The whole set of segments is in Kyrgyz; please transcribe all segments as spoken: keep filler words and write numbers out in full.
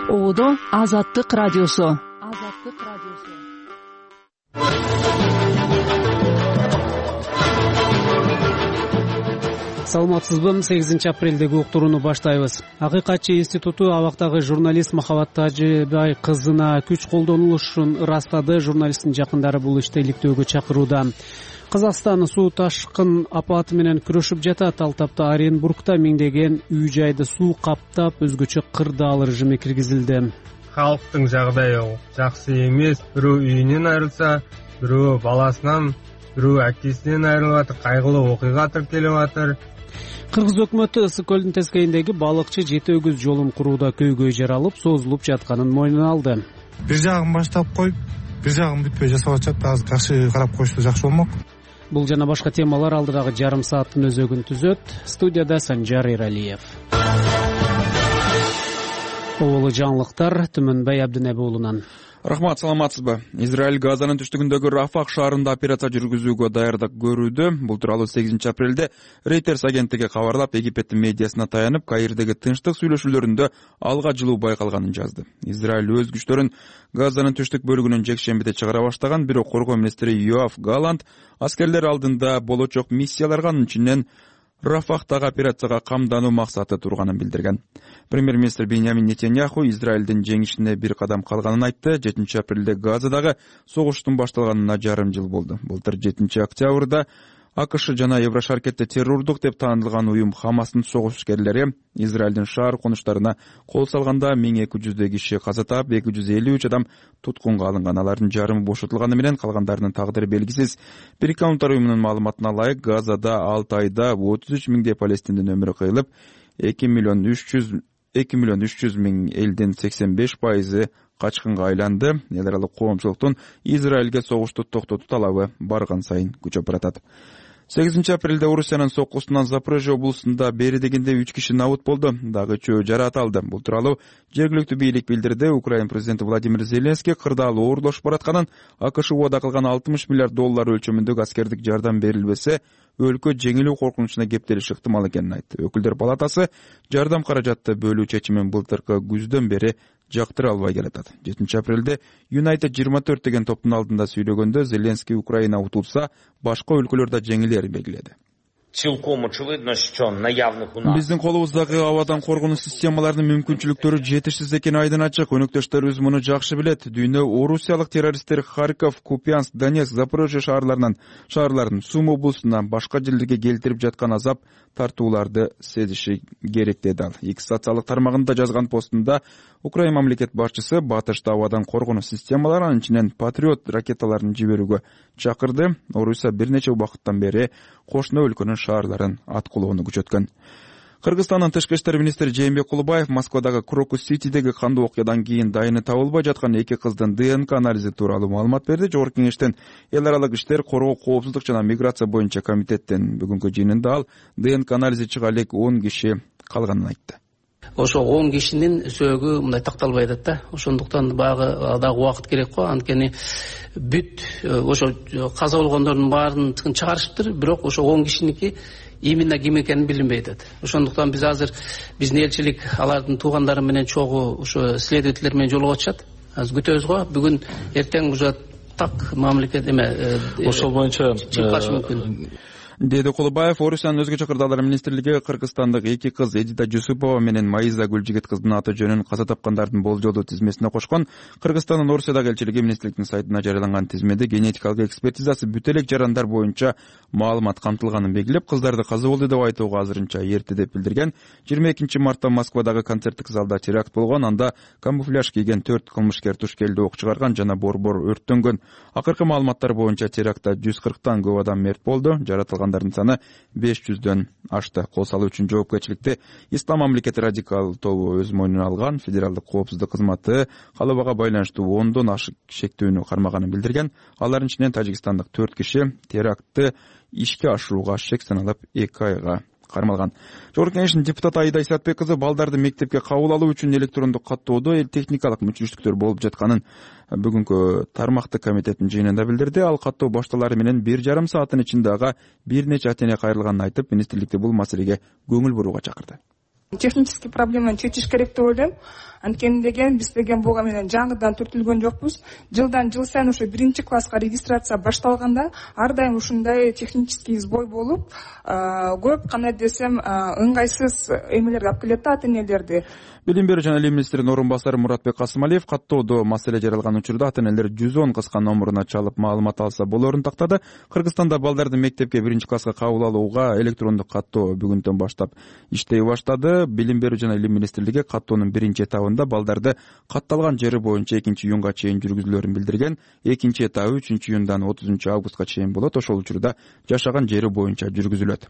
Оодо Азаттык радиосу. Азаттык радиосу. Саламатсызбы? сегизинчи апрелдеги уктурууну баштайбыз. Акыйкатчы институту абактагы журналист Махабат Тажибай кызына күч колдонулушун ырастады. Журналисттин жакындары бул ишти иликтөөгө чакырууда. Казакстан суу ташкын апаты менен күрөшүп жатат. Ал тапта Оренбургда миңдеген үй жайды суу каптап, өзгөчө кырдаал режими киргизилди. Халктын жагдайы жакшы эмес. Бирөө үйүнөн айрылса, бирөө баласынан, бирөө акесинен айрылып атыр. Кайгылуу окуйга тиркелип атыр. Кыргыз өкмөтү Ысык көлдүн тескейиндеги балыкчы жети өгүз жолун курууда көйгөй жаралып, созулуп жатканын мойнуна алды. Бир жагын баштап коюп, бир жагын бүтпөй жасап атышат. Азыр жакшы карап коюшса жакшы болмок. Бул жана башка темалар алдыдагы жарым сааттын өзөгүн түзөт. Студияда Санжар Эралиев. Оолу жаңылыктар Түмөнбай Абдинеби уулунан. Рахмат, саламатсызбы? Израиль Газанын түштүгүндөгү Рафах шаарында операция жүргүзүүгө даярдык көрүүдө. Бул тууралуу сегизинчи апрелде Reuters агенттиги кабарлап, Египеттин медиасына таянып, Каирдеги тынчтык сүйлөшүүлөрүндө алга жылуу байкалганын жазды. Израиль өз күчтөрүн Газанын түштүк бөлүгүнөн жекшембиде чыгара баштаган, бирок коргоо министри Йоав Галланд аскерлер алдында болочок миссияларга, анын ичинен Рафахтагы операцияга камдануу максаты турганын билдирген. Премьер-министр Беньямин Нетаньяху Израилдин жеңишине бир кадам калганын айтты. жетинчи апрелде Газадагы согуштун башталганына жарым жыл болду. Былтыр жетинчи октябрда АКШ жана Еврошаркетте террордук деп таанылган уюм Хамастын согушкерлери Израилдин шаар конуштарына кол салганда миң эки жүздөй киши каза таап, эки жүз элүү үч адам туткунга алынган. Алардын жарымы бошотулганы менен калгандарынын тагдыры белгисиз. Бириккен Улуттар уюмунун маалыматына ылайык, Газада алты айда отуз үч миңдей палестиндин өмүрү кыйылып, эки миллион үч жүз миң элдин сексен беш пайызы качкынга айланды. Эл аралык коомчулуктун Израилге согушту токтотуу талабы барган сайын күчөп баратат. сегизинчи апрелде Орусиянын соккусунан Запорожье облусунда бери дегенде үч киши набыт болду, дагы үчөө жаракат алды. Бул тууралуу жергиликтүү бийлик билдирди. Украина президенти Владимир Зеленский кырдаал оорлошуп баратканын, АКШ убада кылган алтымыш миллиард доллар өлчөмүндөгү аскердик жардам берилбесе, өлкө жеңилүү коркунучуна кептелиши ыктымал экенин айтты. Өкүлдөр палатасы жардам каражатты бөлүү чечимин былтыркы күздөн бери жактыра албай келатат. жетинчи апрелде United жыйырма төрт деген топтун алдында сүйлөгөндө Зеленский Украина утулса, башка өлкөлөр да жеңилерин белгиледи. Биздин колубуздагы абадан коргонуу системаларынын мүмкүнчүлүктөрү жетишсиз экени айдын ачык. Өнөктөштөрүбүз муну жакшы билет. Дүйнө орусиялык террористтер Харьков, Купянск, Донецк, Запорожье шаарларынан, шаарларын Сум облусунан башка жерлерге келтирип жаткан азап тартууларды сезиши керек деди ал. Икс социалдык тармагында жазган постунда Украина мамлекет башчысы батышта абадан коргонуу системалары, анын ичинен Патриот ракеталарын жиберүүгө чакырды. Орусия бир нече убакыттан бери кошуна өлкөнүн шаарларын аткылоону күчөткөн. Кыргызстандын тышкы иштер министри Жээнбек Кулубаев Москвадагы Крокус-Ситидеги кандуу окуядан кийин дайыны табылбай жаткан эки кыздын ДНК анализи тууралуу маалымат берди. Жогорку кеңештин эл аралык иштер, коргоо, коопсуздук жана миграция боюнча комитеттин бүгүнкү жыйынында ал ДНК анализи чыга элек он киши калганын айтты. Ошо он кишинин сөөгү мындай такталбай атат да. Ошондуктан багы дагы убакыт керек го. Анткени бүт ошо каза болгондордун баарын чыгарышыптыр, бирок ошо он кишиники именно ким экени билинбей атат. Ошондуктан биз азыр биздин элчилик алардын туугандары менен чогуу ошо следователер менен жолугуп атышат. Азыр күтөбүз го. Бүгүн эртең уже так мамлекет эме ошол боюнча чыккашы мүмкүн. Деди Кулубаев. Орусиянын өзгөчө кырдаалдар министрлиги Кыргызстандык эки кыз Эдита Жусупова менен Маиза Гүлжигит кыздын аты жөнүн каза тапкандардын болжолдуу тизмесине кошкон. Кыргызстандын Орусиядагы элчилиги министрликтин сайтына жарыяланган тизмеде генетикалык экспертизасы бүт элек жарандар боюнча маалымат камтылганын белгилеп, кыздарды каза болду деп айтууга азырынча эрте деп билдирген. жыйырма экинчи мартта Москвадагы концерттик залда теракт болгон. Анда камуфляж кийген төрт кылмышкер туш келди, ок чыгарган жана борбор өрттөнгөн. Акыркы маалыматтар боюнча терактта жүз кырктан көп адам мерт болду. Жаратылган саны беш жүздөн ашты. Кол салуу үчүн жоопкерчиликти Ислам мамлекети радикал тобу өз мойнуна алган. Федералдык коопсуздук кызматы калыбага байланыштуу ондон ашык шектүүнү кармаганын билдирген. Алардын ичинен тажикстандык төрт киши терактты ишке ашырууга шек саналып эки айга кармалган. Жогорку кеңештин депутаты Аида Исатбек кызы балдарды мектепке кабыл алуу үчүн электрондук каттоодо эл техникалык мүчүлүштүктөр болуп жатканын бүгүнкү тармактык комитеттин жыйынында билдирди. Ал каттоо башталары менен бир жарым сааттын ичинде ага бир нече ата-эне кайрылганын айтып, министрликти бул маселеге көңүл бурууга чакырды. Технический проблеманы чечиш керек деп ойлойм. Анткени деген биз деген буга менен жаңыдан түртүлгөн жокпуз. Жылдан жыл сайын ошо биринчи класска регистрация башталганда ар дайым ушундай технический сбой болуп, көп кандай десем ыңгайсыз эмелерге алып келет да ата энелерди. Билим берүү жана илим министринин орун басары Муратбек Касымалиев каттоодо маселе жаралган учурда ата энелер жүз он кыска номуруна чалып маалымат алса болоорун тактады. Кыргызстанда балдарды мектепке биринчи класска кабыл алууга электрондук каттоо бүгүндөн баштап иштей баштады. Билим берүү жана илим министрлиги каттоонун биринчи этабында балдарды катталган жери боюнча экинчи июнга чейин жүргүзүлөрүн билдирген. Экинчи этабы үчүнчү июндан отузунчу августка чейин болот. Ошол учурда жашаган жери боюнча жүргүзүлөт.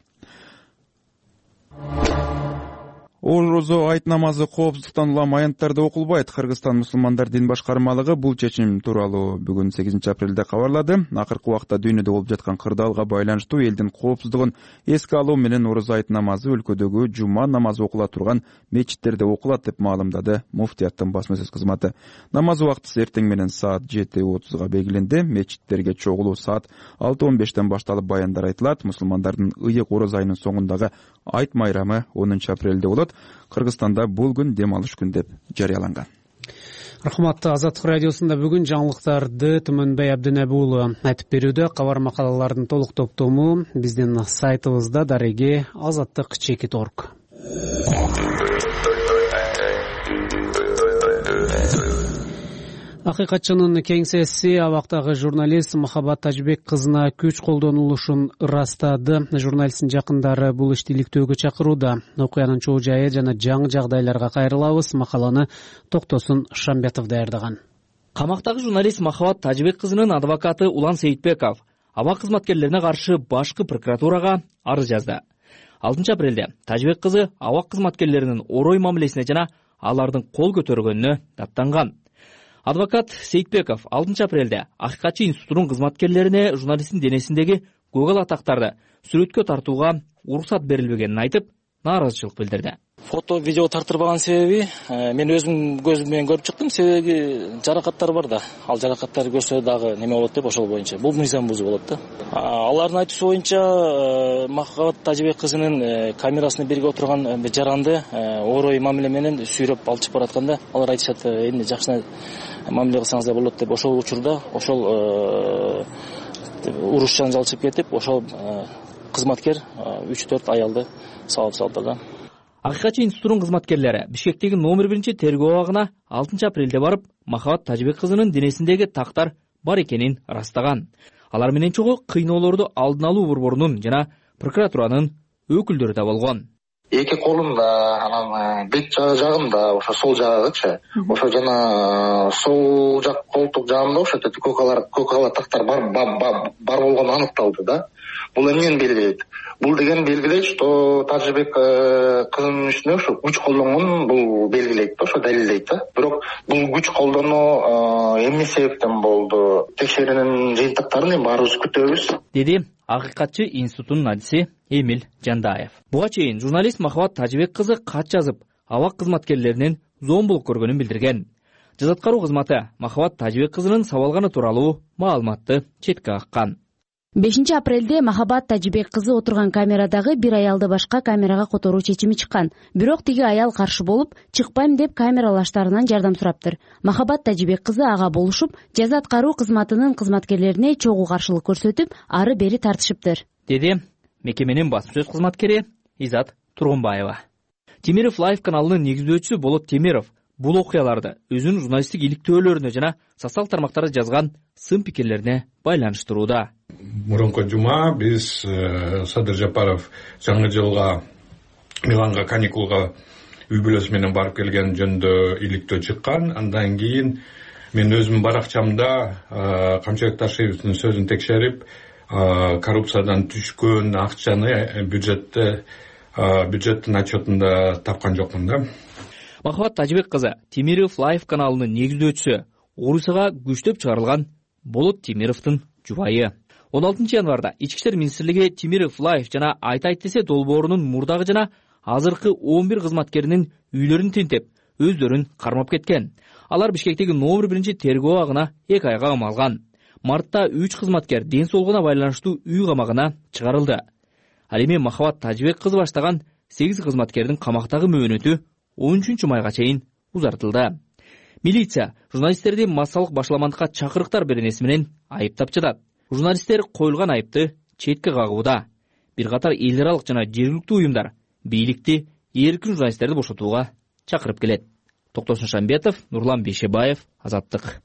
Орозо айт намазы коопсуздуктан улам аянттарда окулбайт. Кыргызстан мусулмандар дин башкармалыгы бул чечим тууралуу бүгүн сегизинчи апрелде кабарлады. Акыркы убакта дүйнөдө болуп жаткан кырдаалга байланыштуу элдин коопсуздугун эске алуу менен орозо айт намазы өлкөдөгү жума намазы окула турган мечиттерде окулат деп маалымдады муфтияттын басма сөз кызматы. Намаз убактысы эртең менен саат жети отузга белгиленди. Мечиттерге чогулуу саат алты он бештен башталып баяндар айтылат. Мусулмандардын ыйык орозо айынын соңундагы айт майрамы онунчу апрелде болот. Кыргызстанда бул күн дем алыш күн деп жарыяланган. Рахмат. Азаттык радиосунда бүгүн жаңылыктарды Түмөнбай Абдинеби уулу айтып берүүдө. Кабар макалалардын толук топтому биздин сайтыбызда дареги азаттык чекит точка орг. Акыйкатчынын кеңсеси абактагы журналист Махабат Тажибек кызына күч колдонулушун ырастады. Журналисттин жакындары бул ишти иликтөөгө чакырууда. Окуянын чоо жайы жана жаңы жагдайларга кайрылабыз. Макаланы Токтосун Шамбетов даярдаган. Камактагы журналист Махабат Тажибек кызынын адвокаты Улан Сейитбеков абак кызматкерлерине каршы башкы прокуратурага арыз жазды. алтынчы апрелде Тажибек кызы абак кызматкерлеринин орой мамилесине жана алардын кол көтөргөнүнө даттанган. Адвокат Сейитбеков алтынчы апрелде Акыйкатчы институтунун кызматкерлерине журналисттин денесиндеги көгал атактарды сүрөткө тартууга уруксат берилбегенин айтып, нааразычылык билдирди. Фото, видео тартырбаган себеби мен өзүм көзүм менен көрүп чыктым. Себеби жаракаттар бар да. Ал жаракаттарды көрсө дагы неме болот деп ошол боюнча. Бул мыйзам бузуу болот да. Алардын айтуусу боюнча Махабат Тажибек кызынын камерасына бирге отурган жаранды орой мамиле менен сүйрөп алып чыгып баратканда алар айтышат, эмне жакшы мамиле кылсаңыздар болот деп. Ошол учурда ошол уруш жанжал чыгып кетип, ошол кызматкер үч төрт аялды салып салды да. Акыйкатчы институтунун кызматкерлери Бишкектеги номер биринчи тергөө абагына алтынчы апрелде барып, Махабат Тажибек кызынын денесиндеги тактар бар экенин ырастаган. Алар менен чогуу кыйноолорду алдын алуу борборунун жана прокуратуранын өкүлдөрү да болгон. Эки колунда, анан бет жагында, ошо сол жагычы, ошо жана сол жак колтук жагында ошо көкала тактар бар бар болгону аныкталды да. Бул эмнени белгилейт? Бул деген белгилейт, что Тажибек кызынын үстүнө ошо күч колдонгонун бул белгилейт да, ошо далилдейт да. Бирок бул күч колдонуу эмне себептен болду? Текшерүүнүн жыйынтыктарын баарыбыз күтөбүз, деди Акыйкатчы институтунун адиси Эмил Жандаев. Буга чейин журналист Махабат Тажибек кызы кат жазып, абак кызматкерлеринин зомбулук көргөнүн билдирген. Жаза аткаруу кызматы Махабат Тажибек кызынын сабалганы тууралуу маалыматты четке каккан. бешинчи апрелде Махабат Тажибек кызы отурган камерадагы бир аялды башка камерага которуу чечими чыккан. Бирок тиги аял каршы болуп, чыкпайм деп камералаштарынан жардам сураптыр. Махабат Тажибек кызы ага болушуп, жаза аткаруу кызматынын кызматкерлерине чогуу каршылык көрсөтүп, ары бери тартышыптыр, деди мекеменин басма сөз кызматкери Изат Тургунбаева. Темиров Лайф каналынын негиздөөчүсү Болот Темиров бул окуяларды өзүнүн журналисттик иликтөөлөрүнө жана социал тармактарда жазган сын пикирлерине байланыштырууда. Мурунку жума биз Садыр Жапаров жаңы жылга Миланга каникулга үй бүлөсү менен барып келген жөнүндө иликтөө чыккан. Андан кийин мен өзүмдүн баракчамда Камчыбек Ташиевдин сөзүн текшерип, коррупциядан түшкөн акчаны бюджетте бюджеттин отчетунда тапкан жокмун да. Махабат Тажибек кызы Темиров Лайф каналынын негиздөөчүсү, Орусага күчтөп чыгарылган Болот Темировдун жубайы. он алтынчы январда Ички иштер министрлиги Темиров Лайф жана Айт айт десе долбоорунун мурдагы жана азыркы он бир кызматкеринин үйлөрүн тинтеп, өздөрүн кармап кеткен. Алар Бишкектеги номер биринчи тергөө абагына эки айга камалган. Мартта үч кызматкер ден соолугуна байланыштуу үй камагына чыгарылды. Ал эми Махабат Тажибек кызы баштаган сегиз кызматкердин камактагы мөөнөтү он үчүнчү майга чейин узартылды. Милиция журналисттерди массалык башаламандыкка чакырыктар беренеси менен айыптап жатат. Журналисттер коюлган айыпты четке кагууда. Бир катар эл аралык жана жергиликтүү уюмдар бийликти эркин журналисттерди бошотууга чакырып келет. Токтосун Шамбетов, Нурлан Бейшебаев, Азаттык.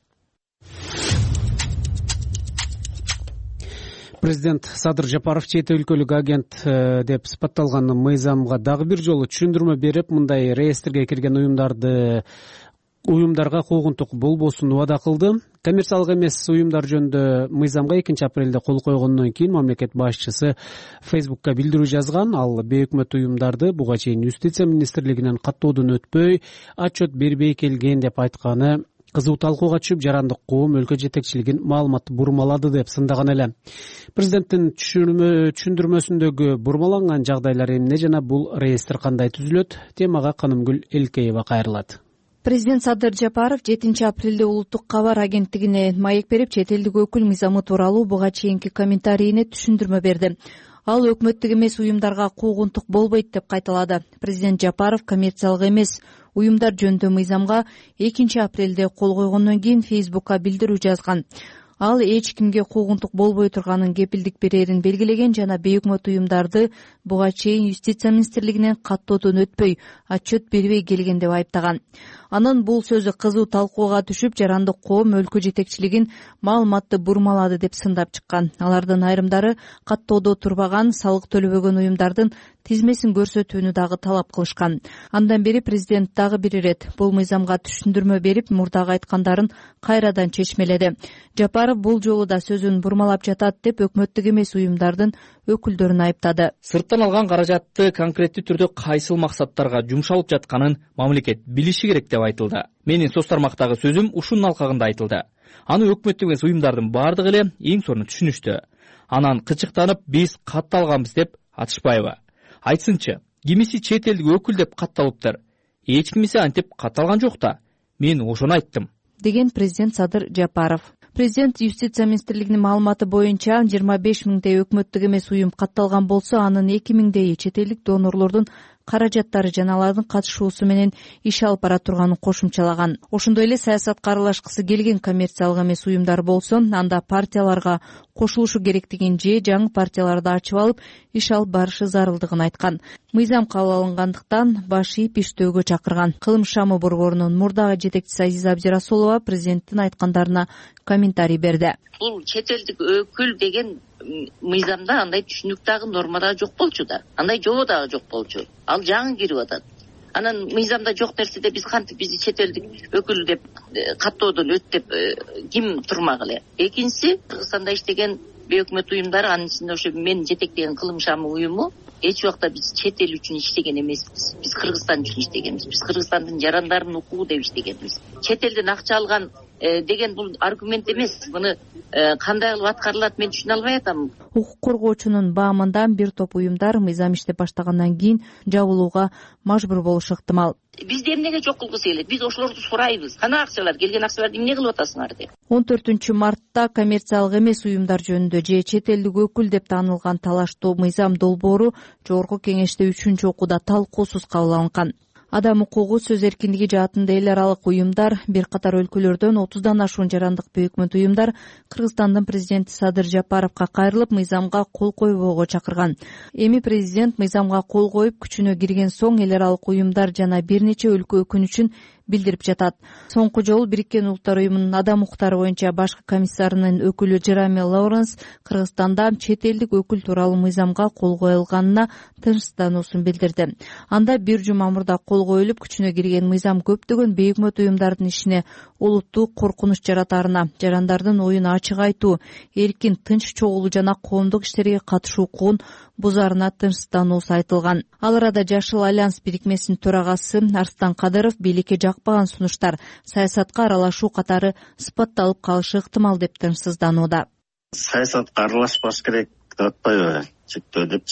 Президент Садыр Жапаров чет өлкөлүк агент деп сыпатталган мыйзамга дагы бир жолу түшүндүрмө берип, мындай реестрге кирген уюмдарды уюмдарга куугунтук болбосун убада кылды. Коммерциялык эмес уюмдар жөнүндө мыйзамга экинчи апрелде кол койгондон кийин мамлекет башчысы Фейсбукка билдирүү жазган. Ал бейөкмөт уюмдарды буга чейин Юстиция министрлигинен каттоодон өтпөй, отчет бербей келген деп айтканы кызуу талкууга түшүп, жарандык коом өлкө жетекчилигин маалыматты бурмалады деп сындаган эле. Президенттин түшүндүрмөсүндөгү бурмаланган жагдайлар эмне жана бул реестр кандай түзүлөт? Темага Канымгүл Элкеева кайрылат. Президент Садыр Жапаров жетинчи апрелде улуттук кабар агенттигине маек берип, чет элдик өкүл мыйзамы тууралуу буга чейинки комментарийине түшүндүрмө берди. Ал өкмөттүк эмес уюмдарга куугунтук болбойт деп кайталады. Президент Жапаров коммерциялык эмес уюмдар жөнүндө мыйзамга экинчи апрелде кол койгондон кийин Фейсбукка билдирүү жазган. Ал эч кимге куугунтук болбой турганын кепилдик берерин белгилеген жана бейөкмөт уюмдарды буга чейин Юстиция министрлигинен каттоодон өтпөй, отчет бербей келген деп айыптаган. Анын бул сөзү кызуу талкууга түшүп, жарандык коом өлкө жетекчилигин маалыматты бурмалады деп сындап чыккан. Алардын айрымдары каттоодо турбаган, салык төлөбөгөн уюмдардын тизмесин көрсөтүүнү дагы талап кылышкан. Андан бери президент дагы бир ирет бул мыйзамга түшүндүрмө берип, мурдагы айткандарын кайрадан чечмеледи. Жапаров бул жолу да сөзүн бурмалап жатат деп өкмөттүк эмес уюмдардын өкүлдөрүн айыптады. Сырттан алган каражатты конкреттүү түрдө кайсыл максаттарга жумшалып жатканын мамлекет билиши керек деп айтылды. Менин соц тармактагы сөзүм ушунун алкагында айтылды. Аны өкмөттүк эмес уюмдардын бардыгы эле эң сонун түшүнүштү. Анан кычыктанып биз катталганбыз деп атышпайбы? Айтсынчы, кимиси чет элдик өкүл деп катталыптыр. Эч кимиси антип катталган жок да. Мен ошону айттым, деген президент Садыр Жапаров. Президент Юстиция министрлигинин маалыматы боюнча жыйырма беш миңдей өкмөттүк эмес уюм катталган болсо, анын эки миңдейи чет элдик донорлордун каражаттары жана алардын катышуусу менен иш алып бара турганын кошумчалаган. Ошондой эле саясатка аралашкысы келген коммерциялык эмес уюмдар болсо, анда партияларга кошулушу керектигин же жаңы партияларды ачып алып иш алып барышы зарылдыгын айткан. Мыйзам кабыл алынгандыктан баш ийип иштөөгө чакырган. Кылым шамы борборунун мурдагы жетекчиси Азиза Абдирасулова президенттин айткандарына комментарий берди. Бул чет элдик өкүл деген мыйзамда андай түшүнүк дагы нормада жок болчу да. Андай жобо дагы жок болчу. Ал жаңы кирип атат. Анан мыйзамда жок нерседе биз кантип бизди чет элдик өкүл деп каттоодон өт деп ким турмак эле. Экинчиси, Кыргызстанда иштеген бейөкмөт уюмдар, анын ичинде ошо мен жетектеген Кылым шамы уюму эч убакта биз чет эл үчүн иштеген эмеспиз. Биз Кыргызстан үчүн иштегенбиз. Биз Кыргызстандын жарандарын укугу деп иштегенбиз. Чет элден акча алган деген бул аргумент эмес. Муну кандай кылып аткарылат мен түшүнө албай атам. Укук коргоочунун баамында бир топ уюмдар мыйзам иштеп баштагандан кийин жабылууга мажбур болушу ыктымал. Бизди эмнеге жок кылгысы келет? Биз ошолорду сурайбыз. Кана акчалар, келген акчаларды эмне кылып атасыңар деп. он төртүнчү мартта коммерциялык эмес уюмдар жөнүндө же чет элдик өкүл деп таанылган талаштуу мыйзам долбоору Жогорку Кеңеште үчүнчү окууда талкуусуз кабыл алынган. Адам укугу, сөз эркиндиги жаатында эл аралык уюмдар, бир катар өлкөлөрдөн отуздан ашуун жарандык бейөкмөт уюмдар Кыргызстандын президенти Садыр Жапаровго кайрылып, мыйзамга кол койбоого чакырган. Эми президент мыйзамга кол коюп, күчүнө кирген соң эл аралык уюмдар жана бир нече өлкө өкүнүчүн билдирип жатат. Соңку жолу Бириккен Улуттар уюмунун адам укуктары боюнча башкы комиссарынын өкүлү Джереми Лоуренс Кыргызстанда чет элдик өкүл тууралуу мыйзамга кол коюлганына тынчсыздануусун билдирди. Анда бир жума мурда кол коюлуп, күчүнө кирген мыйзам көптөгөн бейөкмөт уюмдардын ишине олуттуу коркунуч жаратаарына, жарандардын оюн ачык айтуу, эркин тынч чогулуу жана коомдук иштерге катышуу укугун бузаарына тынчсыздануусу айтылган. Ал арада Жашыл альянс бирикмесинин төрагасы Арстан Кадыров бийликке жакпаган сунуштар саясатка аралашуу катары сыпатталып калышы ыктымал деп тынчсызданууда. Саясатка аралашпаш керек деп атпайбы, чектөө депчи.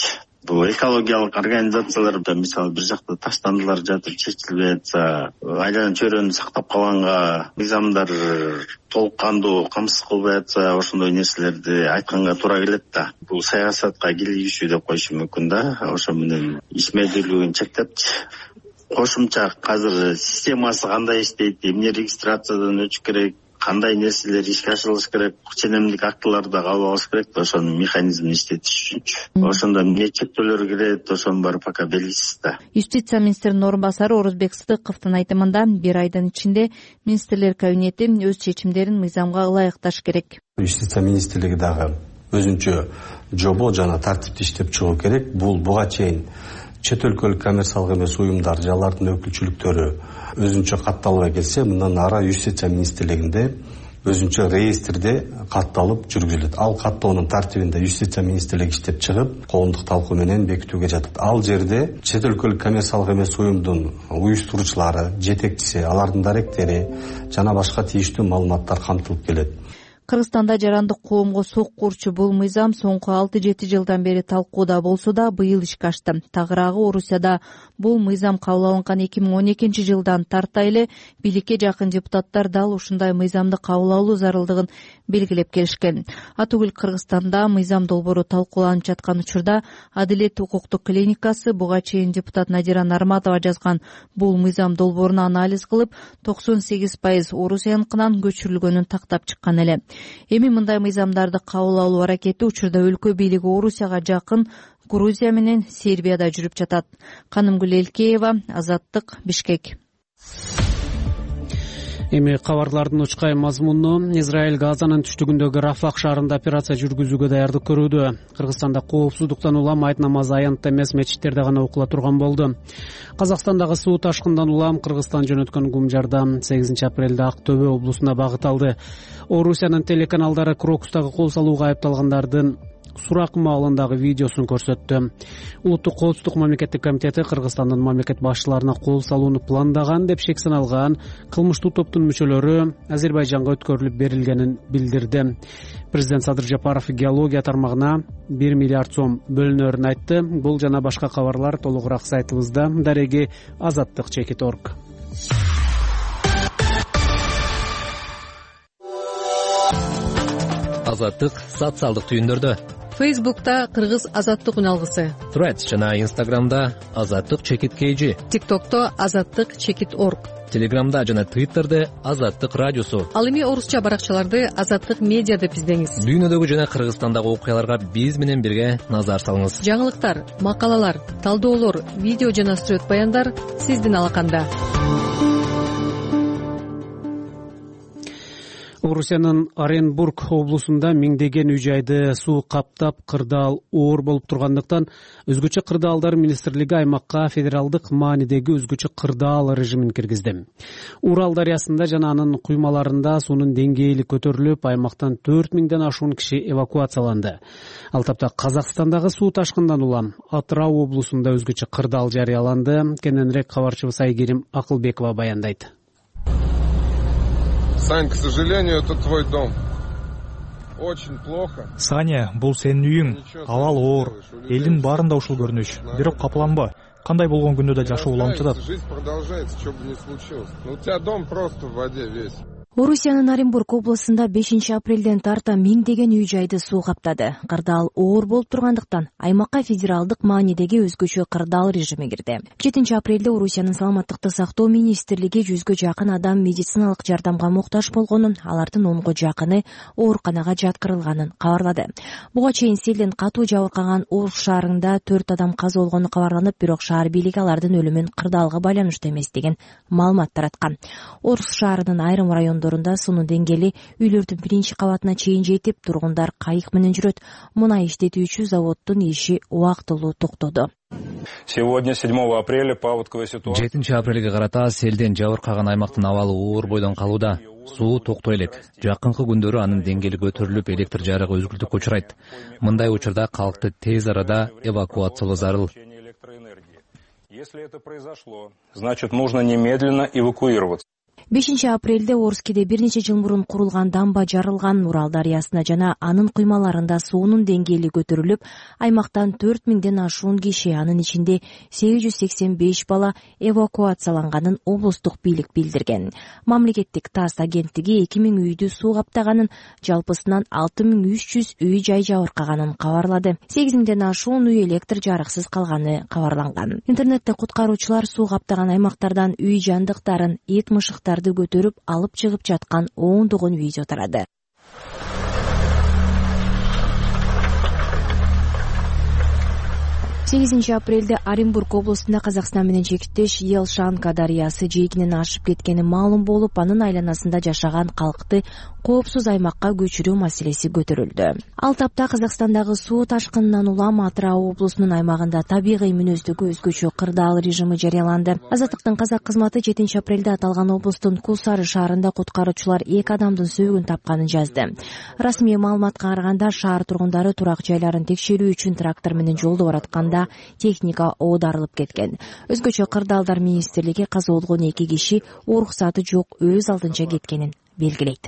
бул экологиялык организациялар мисалы бир жакта таштандылар жатып чечилбей атса, айлана чөйрөнү сактап калганга мыйзамдар толук кандуу камсыз кылбай атса, ошондой нерселерди айтканга туура келет да. Бул саясатка кийлигишүү деп коюшу мүмкүн да. Ошо менен ишмердүүлүгүн чектепчи. Кошумча азыр системасы кандай иштейт, эмне регистрациядан өтүш керек, кандай нерселер ишке ашырылыш керек, ченемдик актыларды кабыл алыш керек да, ошонун механизмин иштетиш үчүнчү. Ошондо эмне чектөөлөр кирет, ошонун баары пока белгисиз да. Юстиция министринин орун басары Орозбек Сыдыковдун айтымында бир айдын ичинде министрлер кабинети өз чечимдерин мыйзамга ылайыкташ керек. Юстиция министрлиги дагы өзүнчө жобо жана тартипти иштеп чыгуу керек. Бул буга чейин чет өлкөлүк коммерциялык эмес уюмдар же алардын өкүлчүлүктөрү өзүнчө катталбай келсе, мындан ары Юстиция министрлигинде өзүнчө реестрде катталып жүргүзүлөт. Ал каттоонун тартибинде Юстиция министрлиги иштеп чыгып, коомдук талкуу менен бекитүүгө жатат. Ал жерде чет өлкөлүк коммерциялык эмес уюмдун уюштуруучулары, жетекчиси, алардын даректери жана башка тийиштүү маалыматтар камтылып келет. Кыргызстанда жарандык коомго сокку урчу бул мыйзам соңку алты жети жылдан бери талкууда болсо да быйыл ишке ашты. Тагыраагы Орусияда бул мыйзам кабыл алынган эки миң он экинчи жылдан тарта эле бийликке жакын депутаттар дал ушундай мыйзамды кабыл алуу зарылдыгын белгилеп келишкен. Атүгүл Кыргызстанда мыйзам долбоору талкууланып жаткан учурда Адилет укуктук клиникасы буга чейин депутат Надира Нарматова жазган бул мыйзам долбооруну анализ кылып, токсон сегиз пайыз Орусияныкынан көчүрүлгөнүн тактап чыккан эле. Эми мындай мыйзамдарды кабыл алуу аракети учурда өлкө бийлиги Орусияга жакын Грузия менен Сербияда жүрүп жатат. Канымгүл Элкеева, Азаттык, Бишкек. Эми кабарлардын учкай мазмуну. Израиль Газанын түштүгүндөгү Рафах шаарында операция жүргүзүүгө даярдык көрүүдө. Кыргызстанда коопсуздуктан улам айт намазы аянтта эмес мечиттерде гана окула турган болду. Казакстандагы суу ташкындан улам Кыргызстан жөнөткөн Гумжарда сегизинчи апрелде Ак Төбө облусуна багыт алды. Орусиянын телеканалдары Крокустагы кол салууга айыпталгандардын сурак маалындагы видеосун көрсөттү. Улуттук коопсуздук мамлекеттик комитети Кыргызстандын мамлекет башчыларына кол салууну пландаган деп шек саналган кылмыштуу топтун мүчөлөрү Азербайжанга өткөрүлүп берилгенин билдирди. Президент Садыр Жапаров геология тармагына бир миллиард сом бөлүнөрүн айтты. Бул жана башка кабарлар толугураак сайтыбызда. Дареги азаттык чекит точка орг. Азаттык социалдык түйүндөрдө. Фейсбукта Кыргыз азаттык үн алгысы. Threads жана Инстаграмда азаттык чекит kg. ТикТокто азаттык чекит точка орг. Телеграмда жана Твиттерде азаттык радиосу. Ал эми орусча баракчаларды азаттык медиа деп издеңиз. Дүйнөдөгү жана Кыргызстандагы окуяларга биз менен бирге назар салыңыз. Жаңылыктар, макалалар, талдоолор, видео жана сүрөт баяндар сиздин алаканда. Орусиянын Оренбург облусунда миңдеген үй жайды суу каптап, кырдаал оор болуп тургандыктан өзгөчө кырдаалдар министрлиги аймакка федералдык маанидеги өзгөчө кырдаал режимин киргизди. Урал дарыясында жана анын куймаларында суунун деңгээли көтөрүлүп, аймактан төрт миңден ашуун киши эвакуацияланды. Ал тапта Казакстандагы суу ташкындан улам Атырау облусунда өзгөчө кырдаал жарыяланды. Кененирээк кабарчыбыз Айгерим Акылбекова баяндайт. Сань, к сожалению, это твой дом. Очень плохо. Саня, бул сенин үйүң. Абал оор. Элдин баарында ушул көрүнүш. Бирок капыланба. Кандай болгон күндө да жашоо уланып жатат. Жизнь продолжается, что бы ни случилось. Но у тебя дом просто в воде весь. Орусиянын Оренбург облусунда бешинчи апрелден тарта миңдеген үй жайды суу каптады. Кырдаал оор болуп тургандыктан аймакка федералдык маанидеги өзгөчө кырдаал режими кирди. жетинчи апрелде Орусиянын саламаттыкты сактоо министрлиги жүзгө жакын адам медициналык жардамга муктаж болгонун, алардын онго жакыны ооруканага жаткырылганын кабарлады. Буга чейин селден катуу жабыркаган Орус шаарында төрт адам каза болгону кабарланып, бирок шаар бийлиги алардын өлүмүн кырдаалга байланыштуу эмес деген маалымат тараткан. Орус шаарынын айрым район суунун деңгээли үйлөрдүн биринчи кабатына чейин жетип, тургундар кайык менен жүрөт. Мунай иштетүүчү заводдун иши убактылуу токтоду. Сегодня, седьмого апреля, паводковая ситуация. жетинчи апрелге карата селден жабыркаган аймактын абалы оор бойдон калууда. Суу токтой элек. Жакынкы күндөрү анын деңгээли көтөрүлүп, электр жарыгы үзүлтүккө учурайт. Мындай учурда калкты тез арада эвакуациялоо зарыл. Если это произошло, значит, нужно немедленно эвакуироваться. бешинчи апрелде Орскиде бир нече жыл мурун курулган дамба жарылган. Урал дарыясына жана анын куймаларында суунун деңгээли көтөрүлүп, аймактан төрт миңден ашуун киши, анын ичинде сегиз жүз сексен беш бала эвакуацияланганын облустук бийлик билдирген. Мамлекеттик ТАСС агенттиги эки миң үйдү суу каптаганын, жалпысынан алты миң үч жүз үй жай жабыркаганын кабарлады. сегиз миңден ашуун үй электр жарыксыз калганы кабарланган. Интернетте куткаруучулар суу каптаган аймактардан үй жандыктарын, эт мышыктарды көтөрүп алып чыгып жаткан оондогон видео тарады. сегизинчи апрелде Оренбург облусунда Казакстан менен чектеш Елшанка дарыясы жээгинен ашып кеткени маалым болуп, анын айланасында жашаган калкты коопсуз аймакка көчүрүү маселеси көтөрүлдү. Ал тапта Казакстандагы суу ташкынынан улам Атырау облусунун аймагында табигый мүнөздөгү өзгөчө кырдаал режими жарыяланды. Азаттыктын казак кызматы жетинчи апрелде аталган облустун Кулсары шаарында куткаруучулар эки адамдын сөөгүн тапканын жазды. Расмий маалыматка караганда, шаар тургундары турак жайларын текшерүү үчүн трактор менен жолдо баратканда техника оодарылып кеткен. Өзгөчө кырдаалдар министрлиги каза болгон эки киши уруксаты жок өз алдынча кеткенин белгилейт.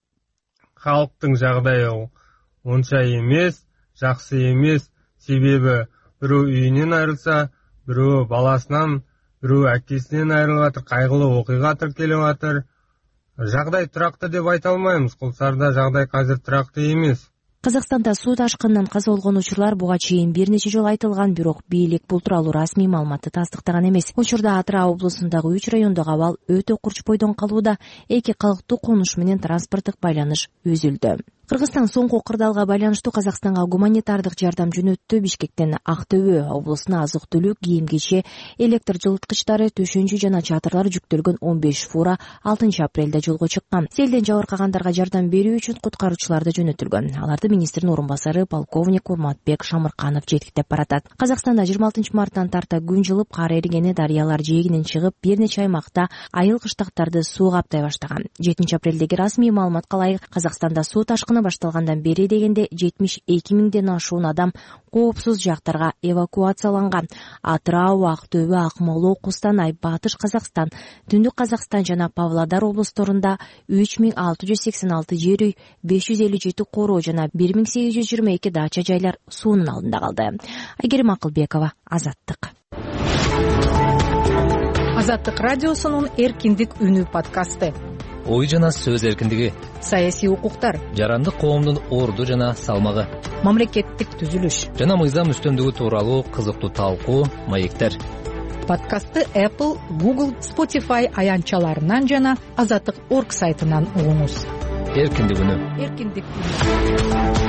Халктын жагдайы онча эмес, жакшы эмес. Себеби бирөө үйүнөн айрылса, бирөө баласынан, бирөө акесинен айрылып атыр, кайгылуу окуйга тиркелип атыр. Жагдай турактуу деп айта алмайбыз. Кулсарда жагдай азыр турактуу эмес. Казакстанда суу ташкынынан каза болгон учурлар буга чейин бир нече жолу айтылган, бирок бийлик бул тууралуу расмий маалыматты тастыктаган эмес. Учурда Атырау облусундагы үч райондогу абал өтө курч бойдон калууда, эки калктуу конуш менен транспорттук байланыш үзүлдү. Кыргызстан соңку кырдаалга байланыштуу Казакстанга гуманитардык жардам жөнөттү. Бишкектен Актөбө облусуна азык-түлүк, кийим-кече, электр жылыткычтары, төшөнчү жана чатырлар жүктөлгөн он беш фура алтынчы апрелде жолго чыккан. Селден жабыркагандарга жардам берүү үчүн куткаруучулар да жөнөтүлгөн. Аларды министрдин орун басары полковник Урматбек Шамырканов жетиктеп баратат. Казакстанда жыйырма алтынчы марттан тарта күн жылып, кар эригени, дарыялар жээгинен чыгып, бир нече аймакта айыл кыштактарды суу каптай баштаган. жетинчи апрелдеги расмий маалыматка ылайык, Казакстанда суу ташкыны башталгандан бери дегенде жетимиш эки миңден ашуун адам коопсуз жактарга эвакуацияланган. Атырау, Актөбө, Акмола, Кустанай, Батыш Казакстан, Түндүк Казакстан жана Павлодар облусторунда үч миң алты жүз сексен алты жер үй, беш жүз элүү жети короо жана бир миң сегиз жүз жыйырма эки дача жайлар суунун алдында калды. Айгерим Акылбекова, Азаттык. Азаттык радиосунун эркиндик үнү подкасты. Ой жана сөз эркиндиги, саясий укуктар, жарандык коомдун орду жана салмагы, мамлекеттик түзүлүш жана мыйзам үстөмдүгү тууралуу кызыктуу талкуу, маектер. Подкастты Apple, Google, Spotify аянтчаларынан жана азаттык точка орг сайтынан угуңуз. Эркиндик үнү. Эркиндик үнү.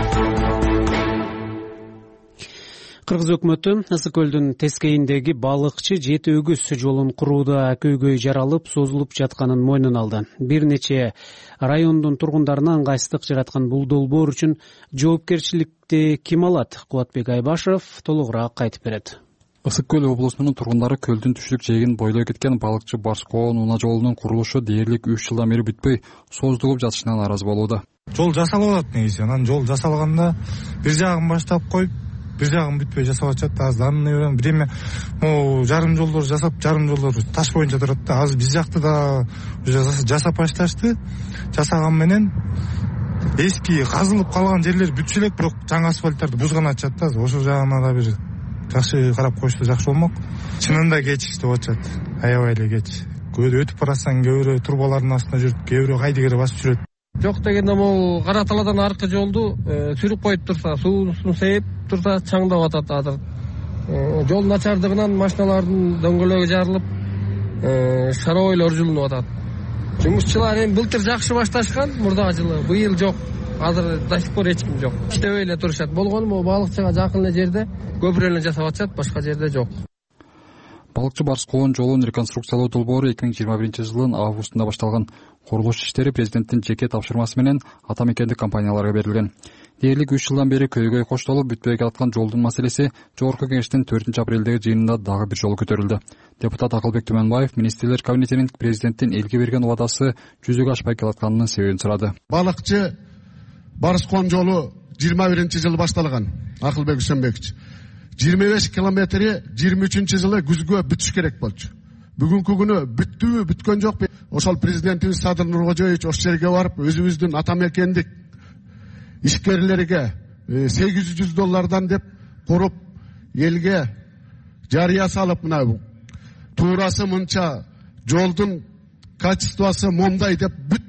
Кыргыз өкмөтү Ысык көлдүн тескейиндеги балыкчы жети өгүз жолун курууда көйгөй жаралып, созулуп жатканын мойнуна алды. Бир нече райондун тургундарына ыңгайсыздык жараткан бул долбоор үчүн жоопкерчиликти ким алат? Кубатбек Айбашев толугураак айтып берет. Ысык көл облусунун тургундары көлдүн түштүк жээгин бойлой кеткен балыкчы Барскоон унаа жолунун курулушу дээрлик үч жылдан бери бүтпөй создугуп жатышынан нааразы болууда. Жол жасалып атат негизи. Анан жол жасалганда бир жагын баштап коюп, бир жагын бүтпөй жасап атышат. Азыр данный берем. Бир эме могу жарым жолдор жасап, жарым жолдор таш боюнча турат да. Азыр биз жакты да жасап башташты. Жасаган менен эски казылып калган жерлер бүтчү элек, бирок жаңы асфальттарды бузган атышат да. Ошол жагына да бир жакшы карап коюшса жакшы болмок. Чынында кечиштеп атышат. Аябай эле кеч. Көбү өтүп барасаң, көбүрө турбалардын астында жүрүп, көбүрө кайдыгер басып жүрөт. Жок дегенде могу Кара Талаадан аркы жолду сүрүп коюп турса, суусун сейип турса чаңдап атат азыр. Жол начардыгынан машиналардын дөңгөлөгү жарылып, шаройлор жулунуп атат. Жумушчулар эми былтыр жакшы башташкан, мурда жылы, быйыл жок. Азыр до сих пор эч ким жок. Иштебей эле турушат. Болгону могу балыкчыга жакын эле жерде көпүрө эле жасап атышат, башка жерде жок. Балыкчы Барскоон жолун реконструкциялоо долбоору эки миң жыйырма биринчи жылдын августунда башталган. Курулуш иштери президенттин жеке тапшырмасы менен ата мекендик компанияларга берилген. Дээрлик үч жылдан бери көйгөй коштолуп бүтпөй калаткан жолдун маселеси Жогорку кеңештин төртүнчү апрелдеги жыйынында дагы бир жолу көтөрүлдү. Депутат Акылбек Түмөнбаев министрлер кабинетинин президенттин элге берген убадасы жүзөгө ашпай калатканынын себебин сурады. Балыкчы Барскоон жолу жыйырма биринчи жылы башталган. Акылбек Үсөнбекович жыйырма беш километри жыйырма үчүнчү жылы күзгө бүтүш керек болчу. бүгүнкү күнү бүттүбү бүткөн жокпу. Ошол президентибиз Садыр Нуркожоевич ошол жерге барып өзүбүздүн ата мекендик ишкерлерге сегиз жүз доллардан деп куруп элге жарыя салып, мына туурасы мынча, жолдун качествосу момдай деп бүт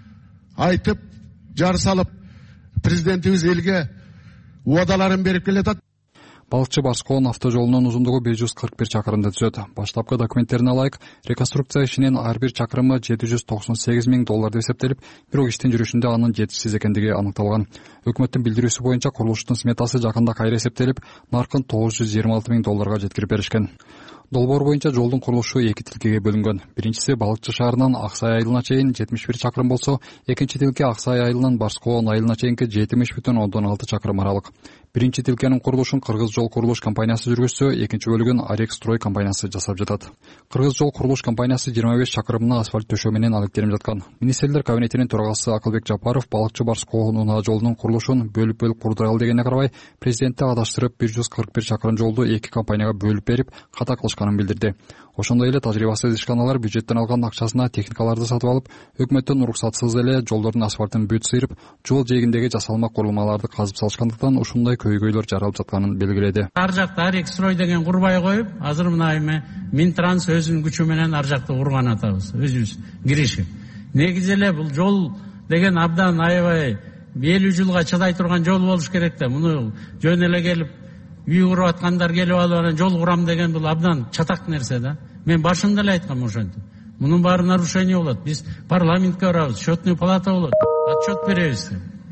айтып жар салып президентибиз элге убадаларын берип келатат. Балыкчы Барскоон автожолунун узундугу беш жүз кырк бир чакырымды түзөт. Баштапкы документтерине ылайык, реконструкция ишинин ар бир чакырымы жети жүз токсон сегиз миң доллар деп эсептелип, бирок иштин жүрүшүндө анын жетишсиз экендиги аныкталган. Өкмөттүн билдирүүсү боюнча курулуштун сметасы жакында кайра эсептелип, наркын тогуз жүз жыйырма алты миң долларга жеткирип беришкен. Долбоор боюнча жолдун курулушу эки тилкеге бөлүнгөн. Биринчиси Балыкчы шаарынан Ак Сай айылына чейин жетимиш бир чакырым болсо, экинчи тилке Ак Сай айылынан Барскоон айылына чейинки жетимиш бүтүн ондон алты чакырым аралык. Биринчи тилкенин курулушун Кыргыз жол курулуш компаниясы жүргүзсө, экинчи бөлүгүн Арекстрой компаниясы жасап жатат. Кыргыз жол курулуш компаниясы жыйырма беш чакырымына асфальт төшөө менен алектенип жаткан. Министрлер кабинетинин төрагасы Акылбек Жапаров Балыкчы Барскоон унаа жолунун курулушун бөлүп-бөлүп курдура ал дегенине карабай, президентти адаштырып бир жүз кырк бир чакырым жолду эки компанияга бөлүп берип, ката кылышканын билдирди. Ошондой эле тажрыйбасыз ишканалар бюджеттен алган акчасына техникаларды сатып алып, өкмөттүн уруксатсыз эле жолдордун асфальтын бүт сыйрып, жол жээгиндеги жасалма курулмаларды казып салышкандыктан ушундай көйгөйлөр жаралып жатканын белгиледи. Ар жакта Арекстрой деген курбай коюп, азыр мына эме Минтранс өзүнүн күчү менен ар жакта курган атабыз, өзүбүз киришип. Негизи эле бул жол деген абдан аябай элүү жылга чыдай турган жол болуш керек да. Муну жөн эле келип үй куруп аткандар келип алып анан жол курам деген бул абдан чатак нерсе да. Мен башында эле айткам ошентип. Мунун баары нарушение болот. Биз парламентке барабыз, счетный палата болот, отчет беребиз.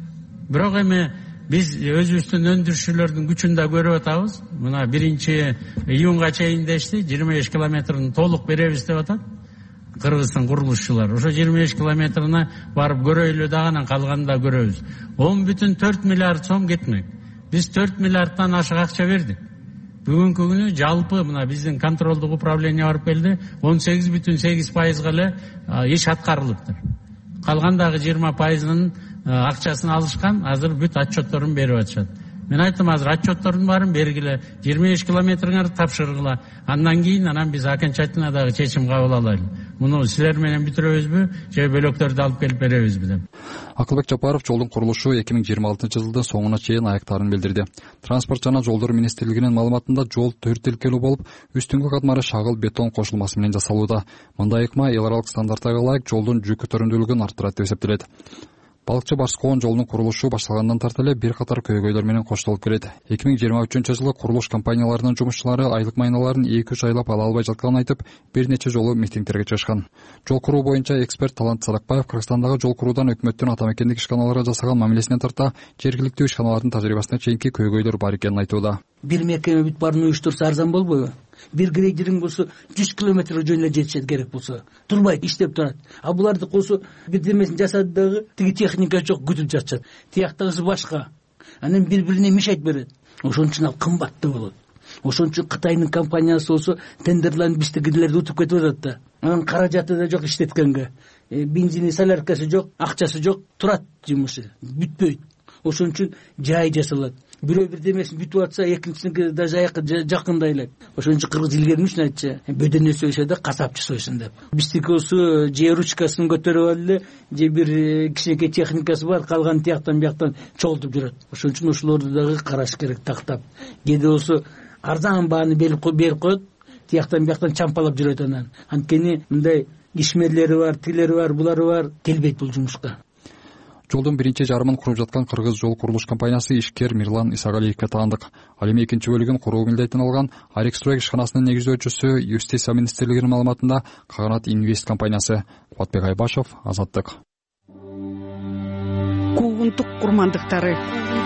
Бирок эми биз өзүбүздүн өндүрүшчүлөрдүн күчүн да көрүп атабыз. Мына биринчи июнга чейин дешти, жыйырма беш километрин толук беребиз деп атат Кыргызстан курулушчулар. Ошо жыйырма беш километрине барып көрөйлү да, анан калганын да көрөбүз. он бүтүн төрт миллиард сом кетмек. Биз төрт миллиардтан ашык акча бердик. Бүгүнкү күнү жалпы мына биздин контролдук управление барып келди, он сегиз бүтүн сегиз пайызга эле иш аткарылыптыр. Калгандагы жыйырма пайызынын акчасын алышкан, азыр бүт отчетторун берип атышат. Мен айттым, азыр отчеттордун баарын бергиле, жыйырма беш километриңерди тапшыргыла. Андан кийин анан биз окончательно дагы чечим кабыл алайлы. Муну силер менен бүтүрөбүзбү, же бөлөктөрдү алып келип беребизби деп. Акылбек Жапаров жолдун курулушу эки миң жыйырма алтынчы жылдын соңуна чейин аяктарын билдирди. Транспорт жана жолдор министрлигинин маалыматында жол төрт тилкелүү болуп, үстүңкү катмары шагыл бетон кошулмасы менен жасалууда. Мындай ыкма эл аралык стандарттарга ылайык жолдун жүк көтөрүмдүүлүгүн арттырат деп эсептелет. Балыкчы Барскоон жолунун курулушу башталгандан тарта эле бир катар көйгөйлөр менен коштолуп келет. эки миң жыйырма үчүнчү жылы курулуш компанияларынын жумушчулары айлык майналарын эки үч айлап ала албай жатканын айтып, бир нече жолу митингтерге чыгышкан. Жол куруу боюнча эксперт Талант Садакбаев Кыргызстандагы жол куруудан өкмөттүн ата мекендик ишканаларга жасаган мамилесинен тарта жергиликтүү ишканалардын тажрыйбасына чейинки көйгөйлөр бар экенин айтууда. Бир мекеме бүт баарын уюштурса арзан болбойбу? Бир грейдерин болсо жүз километр жөн эле жетишет керек болсо, турбайт, иштеп турат. А буларды косо бирдемесин жасады дагы, тиги техника жок, күтүп жатышат. Тияктагысы башка. Анан бири-бирине мешайт берет. Ошон үчүн ал кымбаттуу болот. Ошон үчүн Кытайдын компаниясы болсо тендерлерин биздикилерди утуп кетип атат да. Анан каражаты да жок иштеткенге. Э, бензини, соляркасы жок, акчасы жок, турат жумушу, бүтпөйт. Ошон үчүн жай жасалат. Бирөө бирдемесин бүтүп атса, экинчисинки да жакындай элек. Ошон үчүн кыргыз илгерин үчүн айтчы, бөдөнө сойсо да касапчы сойсун деп. Биздики болсо же ручкасын көтөрүп алып эле, же бир кичинекей техникасы бар, калган тияктан бияктан чогултуп жүрөт. Ошон үчүн ошолорду дагы караш керек тактап. Кээде болсо арзан бааны берип коет, тияктан бияктан чампалап жүрөт анан. Анткени мындай ишмерлери бар, тилери бар, булары бар, келбейт бул жумушка. Жолдун биринчи жарымын куруп жаткан Кыргыз жол курулуш компаниясы ишкер Мирлан Исагалиевге таандык. Ал эми экинчи бөлүгүн куруу милдетин алган Арекстрой ишканасынын негиздөөчүсү Юстиция министрлигинин маалыматында Каганат Инвест компаниясы. Батбек Айбашев, Азаттык. Куугунтук курмандыктары.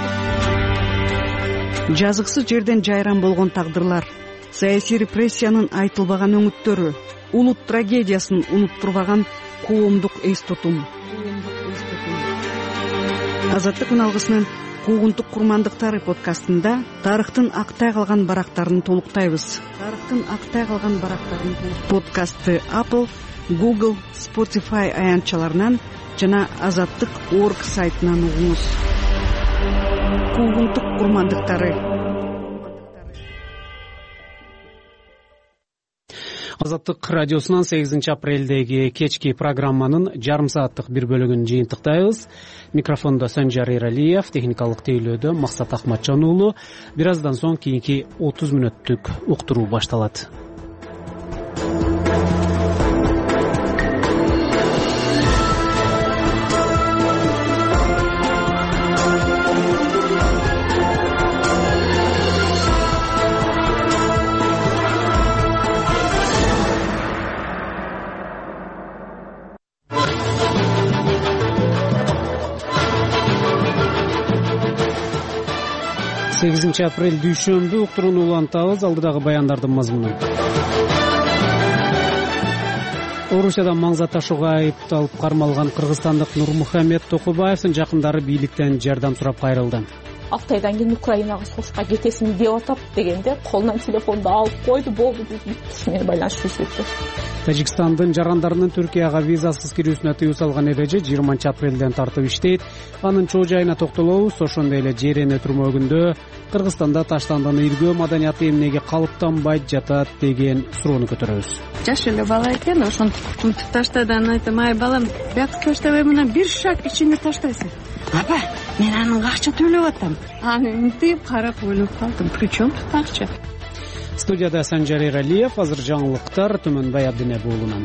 Жазыксыз жерден жайран болгон тагдырлар, саясий репрессиянын айтылбаган өңүттөрү, улут трагедиясын унуттурбаган коомдук эс тутум. Азаттык үналгысынын Куугунтук курмандыктары подкастында тарыхтын актай калган барактарын толуктайбыз. Тарыхтын актай калган барактарын подкастты Apple, Google, Spotify аянтчаларынан жана азаттык точка орг сайтынан угуңуз. Куугунтук курмандыктары. Азаттык радиосунан сегизинчи апрелдеги кечки программанын жарым сааттык бир бөлүгүн жыйынтыктайбыз. Микрофондо Санжар Эралиев, техникалык тейлөөдө Максат Ахматжан уулу. Бир аздан соң кийинки отуз мүнөттүк уктуруу башталат. сегизинчи апрель дүйшөмбү уктурууну улантабыз. Алдыдагы баяндардын мазмуну. Орусиядан маңза ташууга айыпталып кармалган кыргызстандык Нурмухамед Токубаевдин жакындары бийликтен жардам сурап кайрылды. Алтайдан кийин Украинага согушка кетесиңби деп атап дегенде колунан телефонду алып койду, болду деп ушу менен байланышып жүрүптү. Тажикстандын жарандарынын Түркияга визасыз кирүүсүнө тыюу салган эреже жыйырманчы апрелден тартып иштейт. Анын чоо жайына токтолобуз. Ошондой эле ЖРН түрмөгүндө Кыргызстанда таштандын иргөө маданияты эмнеге калыптанбайт жатат деген суроону көтөрөбүз. Жаш эле бала экен, ошентип тунтуп таштады. Анан айтам, ай балам, бияка таштабай мына бир шаг ичине таштайсың. Апа, мен анын акча төлөп атам. Аны мынтип карап ойлоп калдым. Причем тут акча? Студияда Санжар Эралиев, азыр жаңылыктар Төмөнбай Абдинеп уулунан.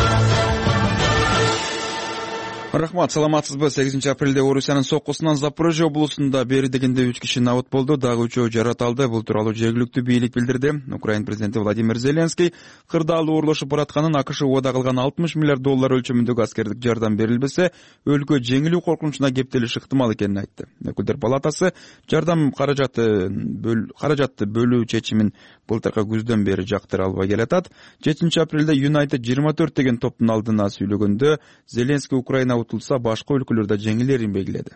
Рахмат, саламатсызбы? сегизинчи апрелде Орусиянын соккусунан Запорожье облусунда бери дегенде үч киши набыт болду, дагы үчөө жараталды. Бул тууралуу жергиликтүү бийлик билдирди. Украин президенти Владимир Зеленский кырдаал оорлошуп баратканын, АКШ убада кылган алтымыш миллиард доллар өлчөмүндөгү аскердик жардам берилбесе, өлкө жеңилүү коркунучуна кептелиши ыктымал экенин айтты. Өкүлдөр палатасы жардам каражаты каражатты бөлүү чечимин былтыркы күздөн бери жактыра албай келатат. жетинчи апрелде United жыйырма төрт деген топтун алдына сүйлөгөндө Зеленский Украина утулса башка өлкөлөрдө жеңилерин белгиледи.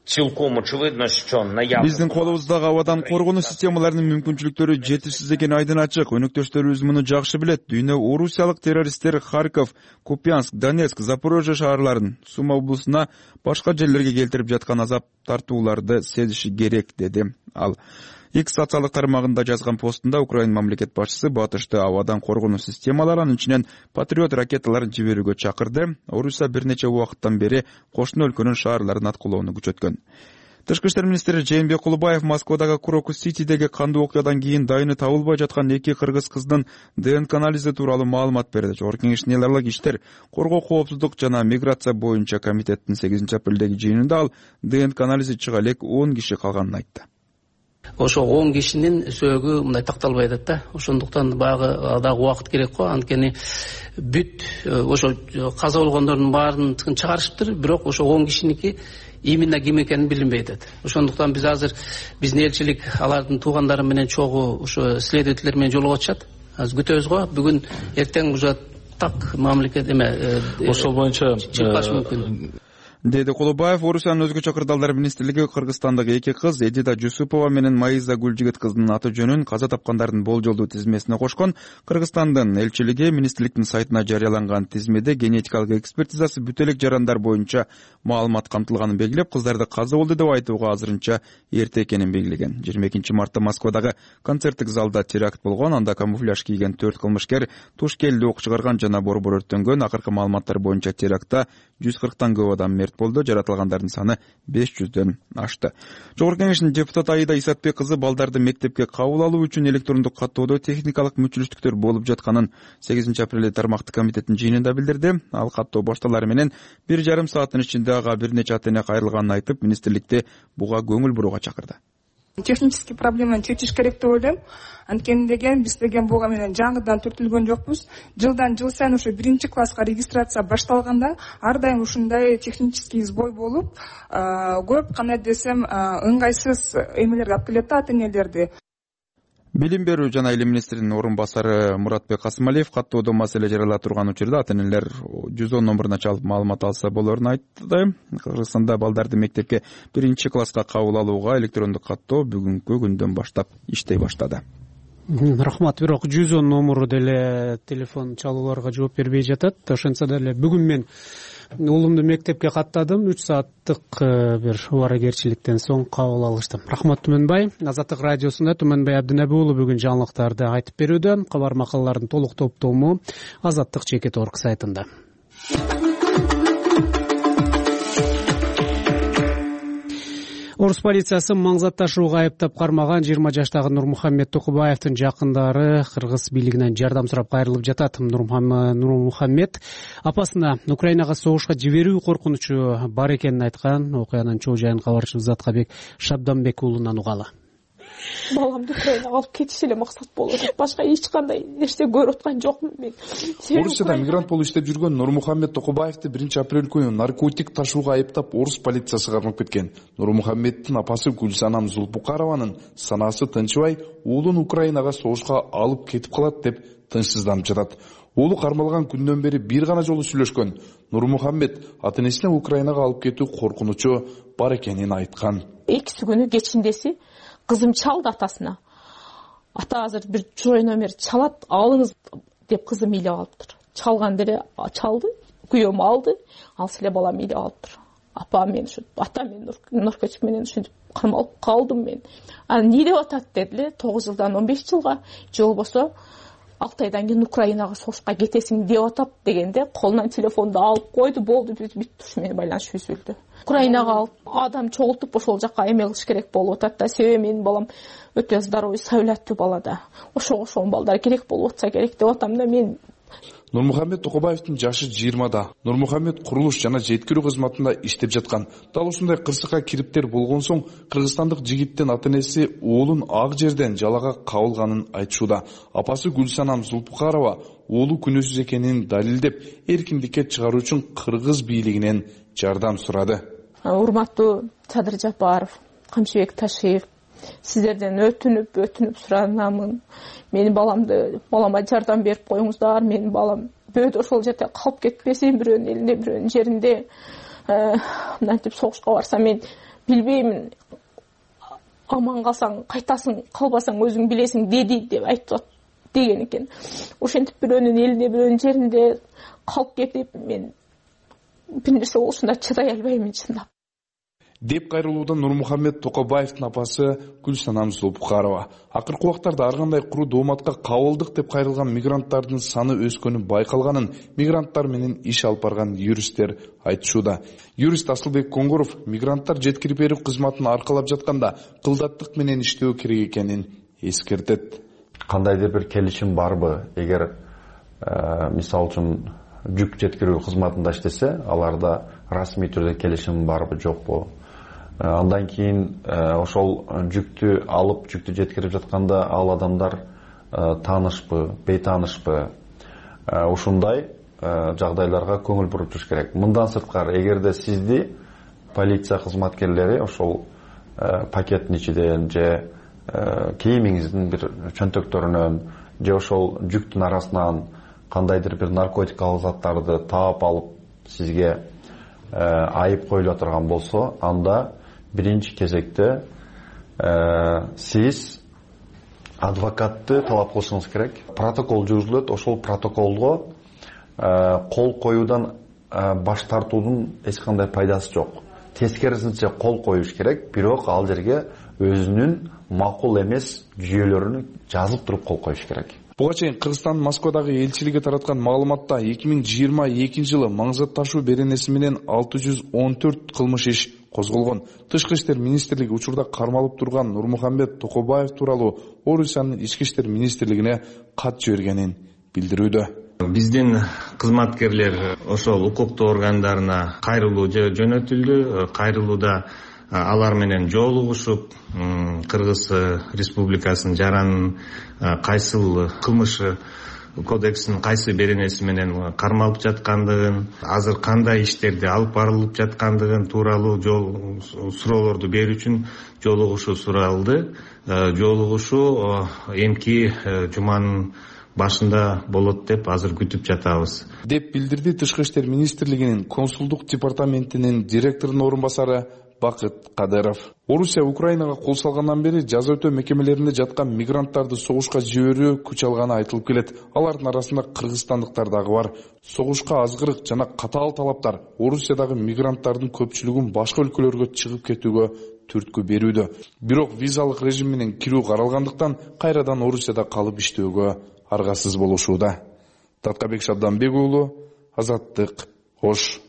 Биздин колубуздагы абадан коргонуу системаларынын мүмкүнчүлүктөрү жетишсиз экени айдын ачык. Өнөктөштөрүбүз муну жакшы билет. Дүйнө орусиялык террористтер Харьков, Купянск, Донецк, Запорожье шаарларын, Сума облусуна, башка жерлерге келтирип жаткан азап тартууларды сезиши керек, деди ал. X социалдык тармагында жазган постунда Украин мамлекет башчысы батышты абадан коргонуу системалары, анын ичинен Патриот ракеталарын жиберүүгө чакырды. Орусия бир нече убакыттан бери кошуна өлкөнүн шаарларын аткылоону күчөткөн. Тышкы иштер министри Жээнбек Кулубаев Москвадагы Крокус-Ситидеги кандуу окуядан кийин дайыны табылбай жаткан эки кыргыз кыздын ДНК анализи тууралуу маалымат берди. Жогорку Кеңештин эл аралык иштер, коргоо, коопсуздук жана миграция боюнча комитеттин сегизинчи апрелдеги жыйынында ал ДНК анализи чыга элек он киши калганын айтты. Ошо он кишинин сөөгү мындай такталбай атат да. Ошондуктан баягы дагы убакыт керек го. Анткени бүт ошо каза болгондордун баарын чыгарышыптыр, бирок ошо он кишиники именно ким экени билинбей атат. Ошондуктан биз азыр биздин элчилик алардын туугандары менен чогуу ошо следователер менен жолугуп атышат. Азыр күтөбүз го. Бүгүн эртең уже так мамлекет эме ошол боюнча чыкпашы мүмкүн, деди Кулубаев. Орусиянын өзгөчө кырдаалдар министрлиги Кыргызстандагы эки кыз Эдида Жусупова менен Маиза Гүлжигит кыздын аты жөнүн каза тапкандардын болжолдуу тизмесине кошкон. Кыргызстандын элчилиги министрликтин сайтына жарыяланган тизмеде генетикалык экспертизасы бүт элек жарандар боюнча маалымат камтылганын белгилеп, кыздарды каза болду деп айтууга азырынча эрте экенин белгилеген. жыйырма экинчи мартта Москвадагы концерттик залда теракт болгон. Анда камуфляж кийген төрт кылмышкер туш келди ок чыгарган жана борбор өрттөнгөн. Акыркы маалыматтар боюнча терактта жүз кырктан көп адам мерт болду. Жаратылгандардын саны беш жүздөн ашты. Жогорку Кеңештин депутаты Аида Исатбек кызы балдарды мектепке кабыл алуу үчүн электрондук каттоодо техникалык мүчүлүштүктөр болуп жатканын сегизинчи апрелде тармактык комитеттин жыйынында билдирди. Ал каттоо башталары менен бир жарым сааттын ичинде ага бир нече ата эне кайрылганын айтып, министрликти буга көңүл бурууга чакырды. Технический проблеманы чечиш керек деп ойлойм. Анткени деген биз деген буга менен жаңыдан түртүлгөн жокпуз. Жылдан жыл сайын ошо биринчи класска регистрация башталганда ар дайым ушундай технический сбой болуп, көп кандай десем ыңгайсыз эмелерге алып келет да ата энелерди. Билим берүү жана илим министринин орун басары Муратбек Касымалиев каттоодо маселе жарала турган учурда ата энелер жүз он номуруна чалып маалымат алса болорун айтты. Кыргызстанда балдарды мектепке биринчи класска кабыл алууга электрондук каттоо бүгүнкү күндөн баштап иштей баштады. Рахмат. Бирок жүз он номуру деле телефон чалууларга жооп бербей жатат. Ошентсе деле бүгүн мен уулумду мектепке каттадым, үч сааттык бир убаракерчиликтен соң кабыл алыштым. Рахмат Түмөнбай. Азаттык радиосунда Түмөнбай Абдинеби уулу бүгүн жаңылыктарды айтып берүүдө. Кабар макалалардын толук топтому Азаттык чекит точка орг сайтында. Орус полициясы маңзат ташууга айыптап кармаган жыйырма жаштагы Нурмухаммед Токубаевдин жакындары кыргыз бийлигинен жардам сурап кайрылып жатат. Нурмухаммед апасына Украинага согушка жиберүү коркунучу бар экенин айткан. Окуянын чоо жайын кабарчыбыз Аткабек Шабданбек уулунан угалы. Баламды Украинага алып кетиш эле максат болот. Башка эч кандай нерсе көрүп аткан жокмун мен. Орусияда мигрант болуп иштеп жүргөн Нурмухаммед Токубаевди биринчи апрель күнү наркотик ташууга айыптап орус полициясы кармап кеткен. Нурмухаммеддин апасы Гүлсанам Зулпукарованын санаасы тынчыбай, уулун Украинага согушка алып кетип калат деп тынчсызданып жатат. Уулу кармалган күндөн бери бир гана жолу сүйлөшкөн. Нурмухаммед ата-энесине Украинага алып кетүү коркунучу бар экенин айткан. Экиси күнү кечиндеси кызым чалды атасына. Ата азыр бир чурой номер чалат, алыңыз деп кызым илеп алыптыр. Чалган деле чалды, күйөөм алды, ал силе балам илеп алыптыр. Апа мен ушу ата мен наркотик менен ушинтип кармалып калдым мен. Анан эмне деп атат дедиле, тогуз жылдан он беш жылга, же болбосо алты айдан кийин Украинага согушка кетесиң деп атат дегенде колунан телефонду алып койду, болду, бүттү, ушу менен байланыш үзүлдү. Украинага алып адам чогултуп ошол жака эме кылыш керек болуп атат да, себеби менин балам өтө здоровый, саулеттүү бала да. Ошого ошонун балдары керек болуп атса керек деп атам да мен. Нурмухаммед Токубаевдин жашы жыйырмада. Нурмухаммед курулуш жана жеткирүү кызматында иштеп жаткан. Дал ушундай кырсыкка кириптер болгон соң кыргызстандык жигиттин ата-энеси уулун ак жерден жалага кабылганын айтышууда. Апасы Гүлсанам Зулпукарова уулу күнөөсүз экенин далилдеп, эркиндикке чыгаруу үчүн кыргыз бийлигинен жардам сурады. Урматтуу Садыр Жапаров, Камчыбек Ташиев, сиздерден өтүнүп, өтүнүп суранамын. Менин баламды, балама жардам берип коюңуздар. Менин балам бөөдө ошол жерде калып кетпесин, бирөөнүн элинде, бирөөнүн жеринде. Мынтип согушка барсам мен билбеймин. Аман калсаң кайтасың, калбасаң өзүң билесиң деди деп айтып деген экен. Ошентип бирөөнүн элинде, бирөөнүн жеринде калып кетип мен бир нерсе болушунда чыдай албайм чындап. Деп кайрылууда Нурмухаммед Токубаевдин апасы Гүлсанам Зулпукарова. Акыркы убактарда ар кандай куру дооматка кабылдык деп кайрылган мигранттардын саны өскөнү байкалганын мигранттар менен иш алып барган юристтер айтышууда. Юрист Асылбек Коңгуров мигранттар жеткирип берүү кызматын аркалап жатканда кылдаттык менен иштөө керек экенин эскертет. Кандайдыр бир келишим барбы? Эгер мисалы үчүн жүк жеткирүү кызматында иштесе, аларда расмий түрдө келишим барбы, жокпу? Андан кийин ошол жүктү алып, жүктү жеткирип жатканда ал адамдар таанышпы, бейтаанышпы? Ушундай жагдайларга көңүл буруп туруш керек. Мындан сырткары, эгерде сизди полиция кызматкерлери ошол пакеттин ичинен же кийимиңиздин бир чөнтөктөрүнөн же ошол жүктүн арасынан кандайдыр бир наркотикалык заттарды таап алып сизге айып коюла турган болсо, анда биринчи кезекте сиз адвокатты талап кылышыңыз керек. Протокол жүргүзүлөт, ошол протоколго кол коюудан баш тартуунун эч кандай пайдасы жок. Тескерисинче кол коюш керек, бирок ал жерге өзүнүн макул эмес жүйөлөрүн жазып туруп кол коюш керек. Буга чейин Кыргызстандын Москвадагы элчилиги тараткан маалыматта эки миң жыйырма экинчи жылы маңзат ташуу беренеси менен алты жүз он төрт кылмыш иш козголгон. Тышкы иштер министрлиги учурда кармалып турган Нурмухаммед Токубаев тууралуу Орусиянын ички иштер министрлигине кат жибергенин билдирүүдө. Биздин кызматкерлер ошол укуктуу органдарына кайрылуу жөнөтүлдү. Кайрылууда алар менен жолугушуп, Кыргыз Республикасынын жаранын кайсыл кылмыш кодексинин кайсы беренеси менен кармалып жаткандыгын, азыр кандай иштерди алып барылып жаткандыгын тууралуу жол суроолорду берүү үчүн жолугушуу суралды. Жолугушуу эмки жуманын башында болот деп азыр күтүп жатабыз. Деп билдирди Тышкы иштер министрлигинин консулдук департаментинин директорунун орун басары Бакыт Кадыров. Орусия Украинага кол салгандан бери жаза өтөө мекемелеринде жаткан мигранттарды согушка жиберүү күч алганы айтылып келет. Алардын арасында кыргызстандыктар дагы бар. Согушка азгырык жана катаал талаптар Орусиядагы мигранттардын көпчүлүгүн башка өлкөлөргө чыгып кетүүгө түрткү берүүдө. Бирок визалык режим менен кирүү каралгандыктан кайрадан Орусияда калып иштөөгө аргасыз болушууда. Таткабек Шабданбек уулу, Азаттык, Ош.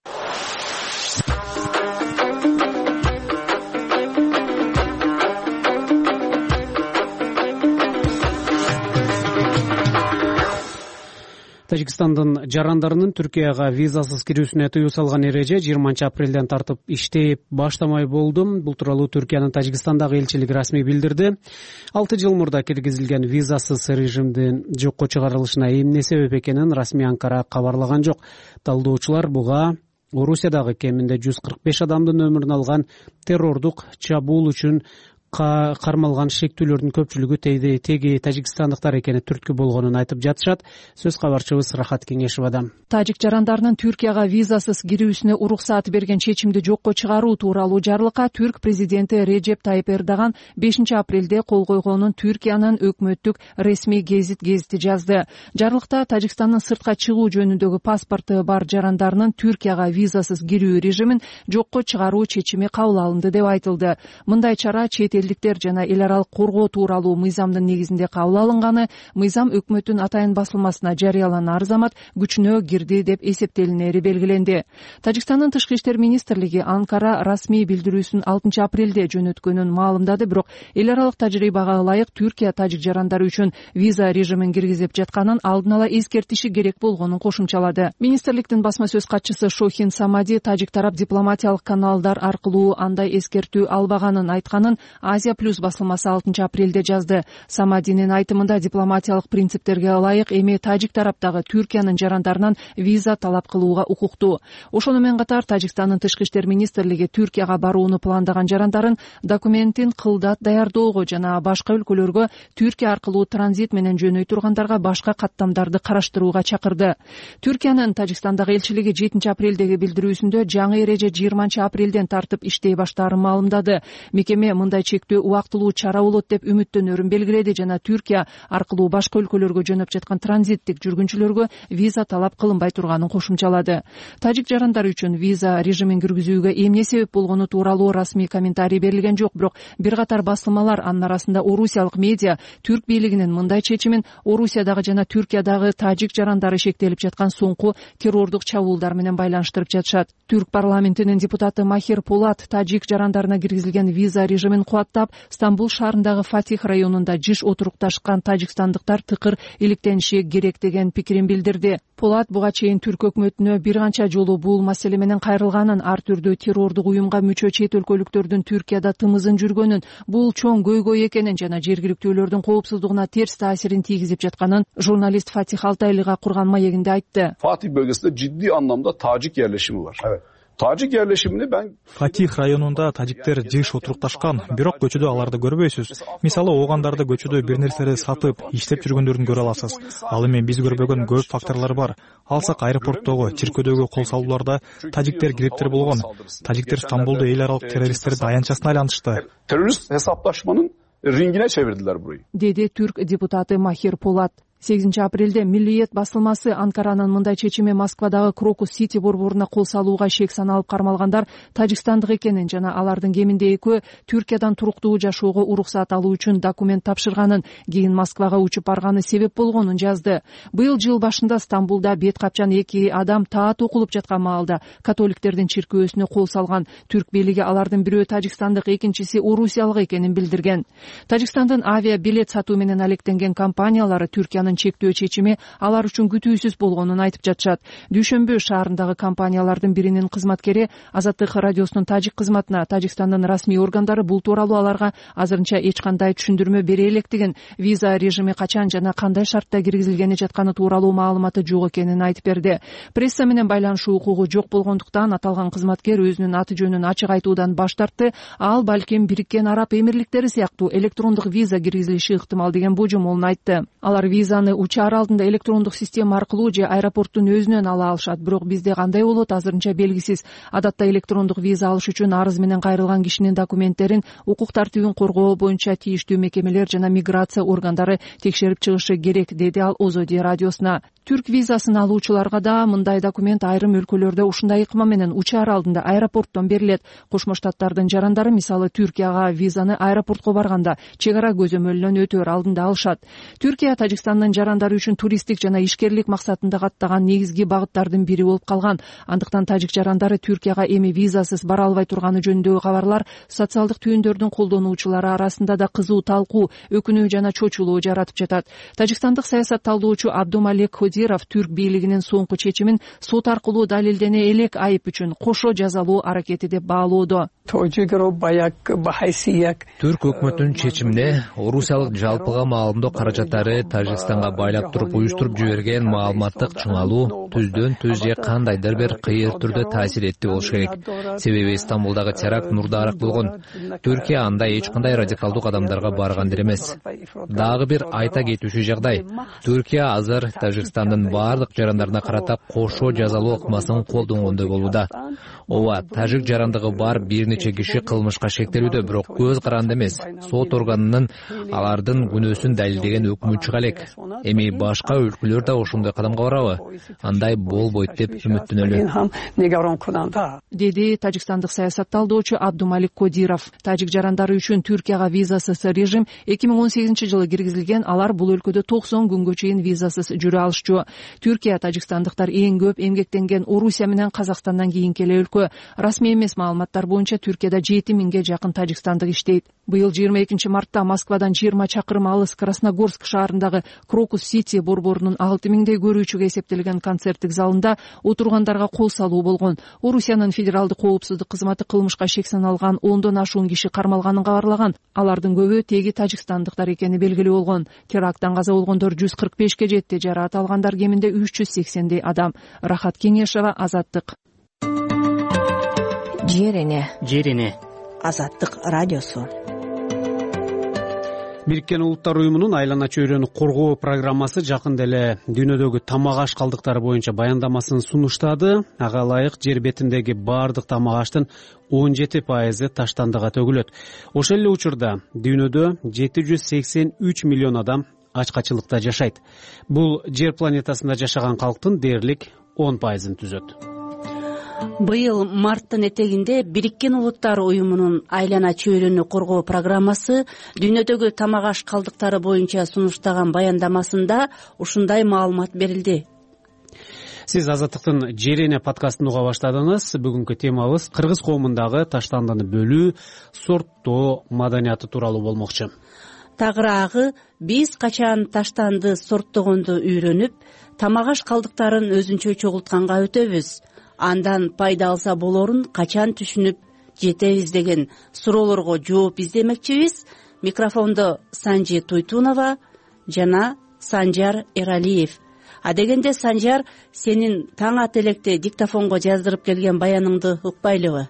Тажикстандын жарандарынын Түркияга визасыз кирүүсүнө тыюу салган эреже жыйырманчы апрелден тартып иштеп баштамай болду. Бул тууралуу Түркиянын Тажикстандагы элчилиги расмий билдирди. алты жыл мурда киргизилген визасыз режимдин жокко чыгарылышына эмне себеп экенин расмий Анкара кабарлаган жок. Талдоочулар буга Орусиядагы кеминде жүз кырк беш адамдын өмүрүн алган террордук чабуул үчүн кармалган шектүүлөрдүн көпчүлүгү теги тажикстандыктар экени түрткү болгонун айтып жатышат. Сөз кабарчыбыз Рахат Кеңешовадан. Тажик жарандарынын Түркияга визасыз кирүүсүнө уруксат берген чечимди жокко чыгаруу тууралуу жарлыкка Түрк президенти Режеп Тайып Эрдоган бешинчи апрелде кол койгонун Түркиянын өкмөттүк ресми гезит гезити жазды. Жарлыкта Тажикстандын сыртка чыгуу жөнүндөгү паспорту бар жарандарынын Түркияга визасыз кирүү режимин жокко чыгаруу чечими кабыл алынды деп айтылды. Мындай чара чет элдиктер жана эл аралык коргоо тууралуу мыйзамдын негизинде кабыл алынганы мыйзам өкмөттүн атайын басылмасына жарыяланган арызамат күчүнө кирди деп эсептелинери белгиленди. Тажикстандын тышкы иштер министрлиги Анкара расмий билдирүүсүн алтынчы апрелде жөнөткөнүн маалымдады, бирок эл аралык тажрыйбага ылайык Түркия тажик жарандары үчүн виза режимин киргизип жатканын алдын ала эскертиши керек болгонун кошумчалады. Министрликтин басма сөз катчысы Шохин Самади тажик тарап дипломатиялык каналдар аркылуу андай эскертүү албаганын айтканын Азия плюс басылмасы алтынчы апрелде жазды. Самадинин айтымында дипломатиялык принциптерге ылайык эми тажик тараптагы Түркиянын жарандарынан виза талап кылууга укуктуу. Ошону менен катар Тажикстандын тышкы иштер министрлиги Түркияга барууну пландаган жарандарын документин кылдат даярдоого жана башка өлкөлөргө Түркия аркылуу транзит менен жөнөй тургандарга башка каттамдарды караштырууга чакырды. Түркиянын Тажикстандагы элчилиги жетинчи апрелдеги билдирүүсүндө жаңы эреже жыйырманчы апрелден тартып иштей баштаарын маалымдады. Мекеме мындай чектөө убактылуу чара болот деп үмүттөнөрүн белгиледи жана Түркия аркылуу башка өлкөлөргө жөнөп жаткан транзиттик жүргүнчүлөргө виза талап кылынбай турганын кошумчалады. Тажик жарандары үчүн виза режимин киргизүүгө эмне себеп болгону тууралуу расмий комментарий берилген жок, бирок бир катар басылмалар, анын арасында орусиялык медиа түрк бийлигинин мындай чечимин Орусиядагы жана Түркиядагы тажик жарандары шектелип жаткан соңку террордук чабуулдар менен байланыштырып жатышат. Түрк парламентинин депутаты Махир Полат тажик жарандарына киргизилген виза режимин кубаттап, Стамбул шаарындагы Фатих районунда жиш отурукташкан тажикстандыктар тыкыр иликтениши керек деген пикирин билдирди. Полат буга чейин түрк өкмөтүнө бир канча жолу бул маселе менен кайрылганын, ар түрдүү террордук уюмга мүчө чет өлкөлүктөрдүн Түркияда тымызын жүргөнүн, бул чоң көйгөй экенин жана жергиликтүүлөрдүн коопсуздугуна терс таасирин тийгизип жатканын журналист Фатих Алтайлыга курган маегинде айтты. Fatih bölgesinde ciddi anlamda Tacik yerleşimi var. Evet. Tacik yerleşimini ben Фатих районунда тажиктер жыш отурукташкан, бирок көчөдө аларды көрбөйсүз. Мисалы оогандарды көчөдө бир нерселерди сатып, иштеп жүргөндөрүн көрө аласыз. Ал эми биз көрбөгөн көп факторлор бар. Алсак аэропорттогу, чиркөөдөгү кол салууларда тажиктер кириптер болгон. Тажиктер Стамбулду эл аралык террористтердин аянтчасына айлантышты. Terörist hesaplaşmanın ringine çevirdiler burayı. Деди түрк депутаты Махир Полат. сегизинчи апрелде Миллиет басылмасы Анкаранын мындай чечими Москвадагы Крокус Сити борборуна кол салууга шек саналып кармалгандар тажикстандык экенин жана алардын кеминде экөө Түркиядан туруктуу жашоого уруксат алуу үчүн документ тапшырганын, кийин Москвага учуп барганы себеп болгонун жазды. Быйыл жыл башында Стамбулда бет капчан эки адам таат окулуп жаткан маалда католиктердин чиркөөсүнө кол салган. Түрк бийлиги алардын бирөө тажикстандык, экинчиси орусиялык экенин билдирген. Тажикстандын авиа билет сатуу менен алектенген компаниялары Түркиянын чектөө чечими алар үчүн күтүүсүз болгонун айтып жатышат. Дүйшөмбү шаарындагы компаниялардын биринин кызматкери Азаттык радиосунун тажик кызматына Тажикстандын расмий органдары бул тууралуу аларга азырынча эч кандай түшүндүрмө бере электигин, виза режими качан жана кандай шартта киргизилгени жатканы тууралуу маалыматы жок экенин айтып берди. Пресса менен байланышуу укугу жок болгондуктан аталган кызматкер өзүнүн аты жөнүн ачык айтуудан баш тартты. Ал балким Бириккен Араб Эмирликтери сыяктуу электрондук виза киргизилиши ыктымал деген божомолун айтты. Алар виза визаны учаар алдында электрондук система аркылуу же аэропорттун өзүнөн ала алышат, бирок бизде кандай болот азырынча белгисиз. Адатта электрондук виза алыш үчүн арыз менен кайрылган кишинин документтерин укук тартибин коргоо боюнча тийиштүү мекемелер жана миграция органдары текшерип чыгышы керек, деди ал Озоди радиосуна. Түрк визасын алуучуларга да мындай документ айрым өлкөлөрдө ушундай ыкма менен учаар алдында аэропорттон берилет. Кошмо Штаттардын жарандары мисалы Түркияга визаны аэропортко барганда чек ара көзөмөлүнөн өтөөр алдында алышат. Түркия Тажикстандын жарандары үчүн туристтик жана ишкерлик максатында каттаган негизги багыттардын бири болуп калган. Андыктан тажик жарандары Түркияга эми визасыз бара албай турганы жөнүндөгү кабарлар социалдык түйүндөрдүн колдонуучулары арасында да кызуу талкуу, өкүнүү жана чочулуу жаратып жатат. Тажикстандык саясат талдоочу Абдумалек Кодиров түрк бийлигинин соңку чечимин сот аркылуу далилдене элек айып үчүн кошо жазалуу аракети деп баалоодо. Түрк өкмөтүнүн чечимине Орусиялык жалпыга маалымдоо каражаттары Тажикстанга байлап туруп уюштуруп жиберген маалыматтык чыңалуу түздөн түз же кандайдыр бир кыйыр түрдө таасир этти болуш керек. Себеби Стамбулдагы теракт мурдараак болгон. Түркия андай эч кандай радикалдуу кадамдарга барган эмес. Дагы бир айта кетүүчү жагдай. Түркия азыр Тажикстандын баардык жарандарына карата кошо жазалоо ыкмасын колдонгондой болууда. Ооба, тажик жарандыгы бар бир нече киши кылмышка шектелүүдө, бирок көз каранды эмес. Сот органынын алардын күнөөсүн далилдеген өкмү чыга элек. Эми башка өлкөлөр да ошондой кадамга барабы? Андай болбойт деп үмүттөнөлү, деди тажикстандык саясат талдоочу Абдумалик Кодиров. Тажик жарандары үчүн Түркияга визасыз режим эки миң он сегизинчи жылы киргизилген. Алар бул өлкөдө токсон күнгө чейин визасыз жүрө алышчу. Түркия тажикстандыктар эң көп эмгектенген Орусия менен Казакстандан кийинки эле өлкө. Расмий эмес маалыматтар боюнча Түркияда жети миңге жакын тажикстандык иштейт. Быйыл жыйырма экинчи мартта Москвадан жыйырма чакырым алыс Красногорск шаарындагы Крокус Сити борборунун алты миңдей көрүүчүгө эсептелген концерттик залында отургандарга кол салуу болгон. Орусиянын федералдык коопсуздук кызматы кылмышка шек саналган ондон ашуун киши кармалганын кабарлаган. Алардын көбү теги тажикстандыктар экени белгилүү болгон. Теракттан каза болгондор жүз кырк бешке жетти, жараат алгандар кеминде үч жүз сексендей адам. Рахат Кеңешова, Азаттык. Жерене Жерене Азаттык радиосу. Бириккен Улуттар уюмунун айлана чөйрөнү коргоо программасы жакында эле дүйнөдөгү тамак аш калдыктары боюнча баяндамасын сунуштады. Ага ылайык жер бетиндеги баардык тамак аштын он жети пайызы таштандыга төгүлөт. Ошол эле учурда дүйнөдө жети жүз сексен үч миллион адам ачкачылыкта жашайт. Бул жер планетасында жашаган калктын дээрлик он пайызын түзөт. Быйыл марттын этегинде Бириккен Улуттар уюмунун айлана чөйрөнү коргоо программасы дүйнөдөгү тамак аш калдыктары боюнча сунуштаган баяндамасында ушундай маалымат берилди. Сиз Азаттыктын Жерене подкастын уга баштадыңыз. Бүгүнкү темабыз кыргыз коомундагы таштандыны бөлүү, сорттоо маданияты тууралуу болмокчу. Тагыраагы биз качан таштанды сорттогонду үйрөнүп, тамак аш калдыктарын өзүнчө чогултканга өтөбүз. Андан пайда алса болорун качан түшүнүп жетебиз деген суроолорго жооп издемекчибиз. Микрофондо Санжи Туйтунова жана Санжар Эралиев. А дегенде Санжар, сенин таң ат электе диктофонго жаздырып келген баяныңды укпайлыбы?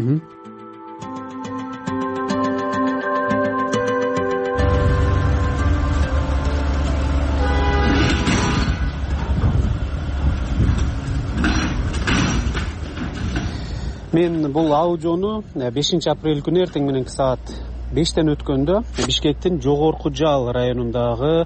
Мен бул аудиону бешинчи апрель күнү эртең мененки саат бештен өткөндө Бишкектин Жогорку Жал районундагы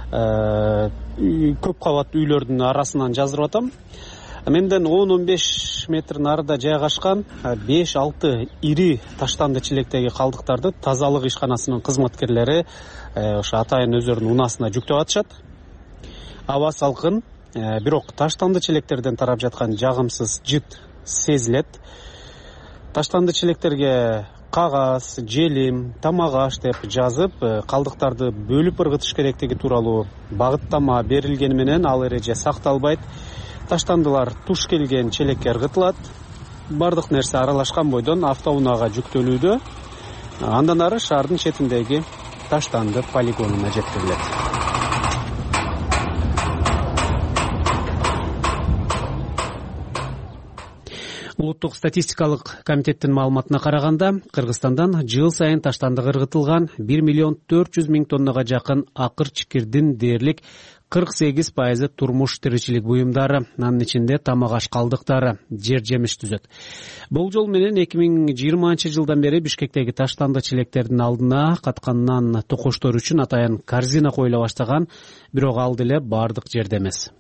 көп кабаттуу үйлөрдүн арасынан жаздырып атам. Менден он он беш метр нарыда жайгашкан беш алты ири таштанды чилектеги калдыктарды тазалык ишканасынын кызматкерлери ошо атайын өздөрүнүн унаасына жүктөп атышат. Аба салкын, бирок таштанды чилектерден тарап жаткан жагымсыз жыт сезилет. Таштанды чилектерге кагаз, желим, тамак аш деп жазып, калдыктарды бөлүп ыргытыш керектиги тууралуу багыттама берилгени менен ал эреже сакталбайт. Таштандылар туш келген челекке ыргытылат. Бардык нерсе аралашкан бойдон автоунаага жүктөлүүдө. Андан ары шаардын четиндеги таштанды полигонуна жеткирилет. Улуттук статистикалык комитеттин маалыматына караганда, Кыргызстандан жыл сайын таштандыга ыргытылган бир миллион төрт жүз миң тоннага жакын акыр чикирдин дээрлик кырк сегиз пайызы турмуш тиричилик буюмдары, анын ичинде тамак аш калдыктары, жер жемиш түзөт. Бул жол менен эки миң жыйырманчы жылдан бери Бишкектеги таштанды чилектердин алдына катканынан токуштор үчүн атайын корзина коюла баштаган, бирок ал деле бардык жерде эмес.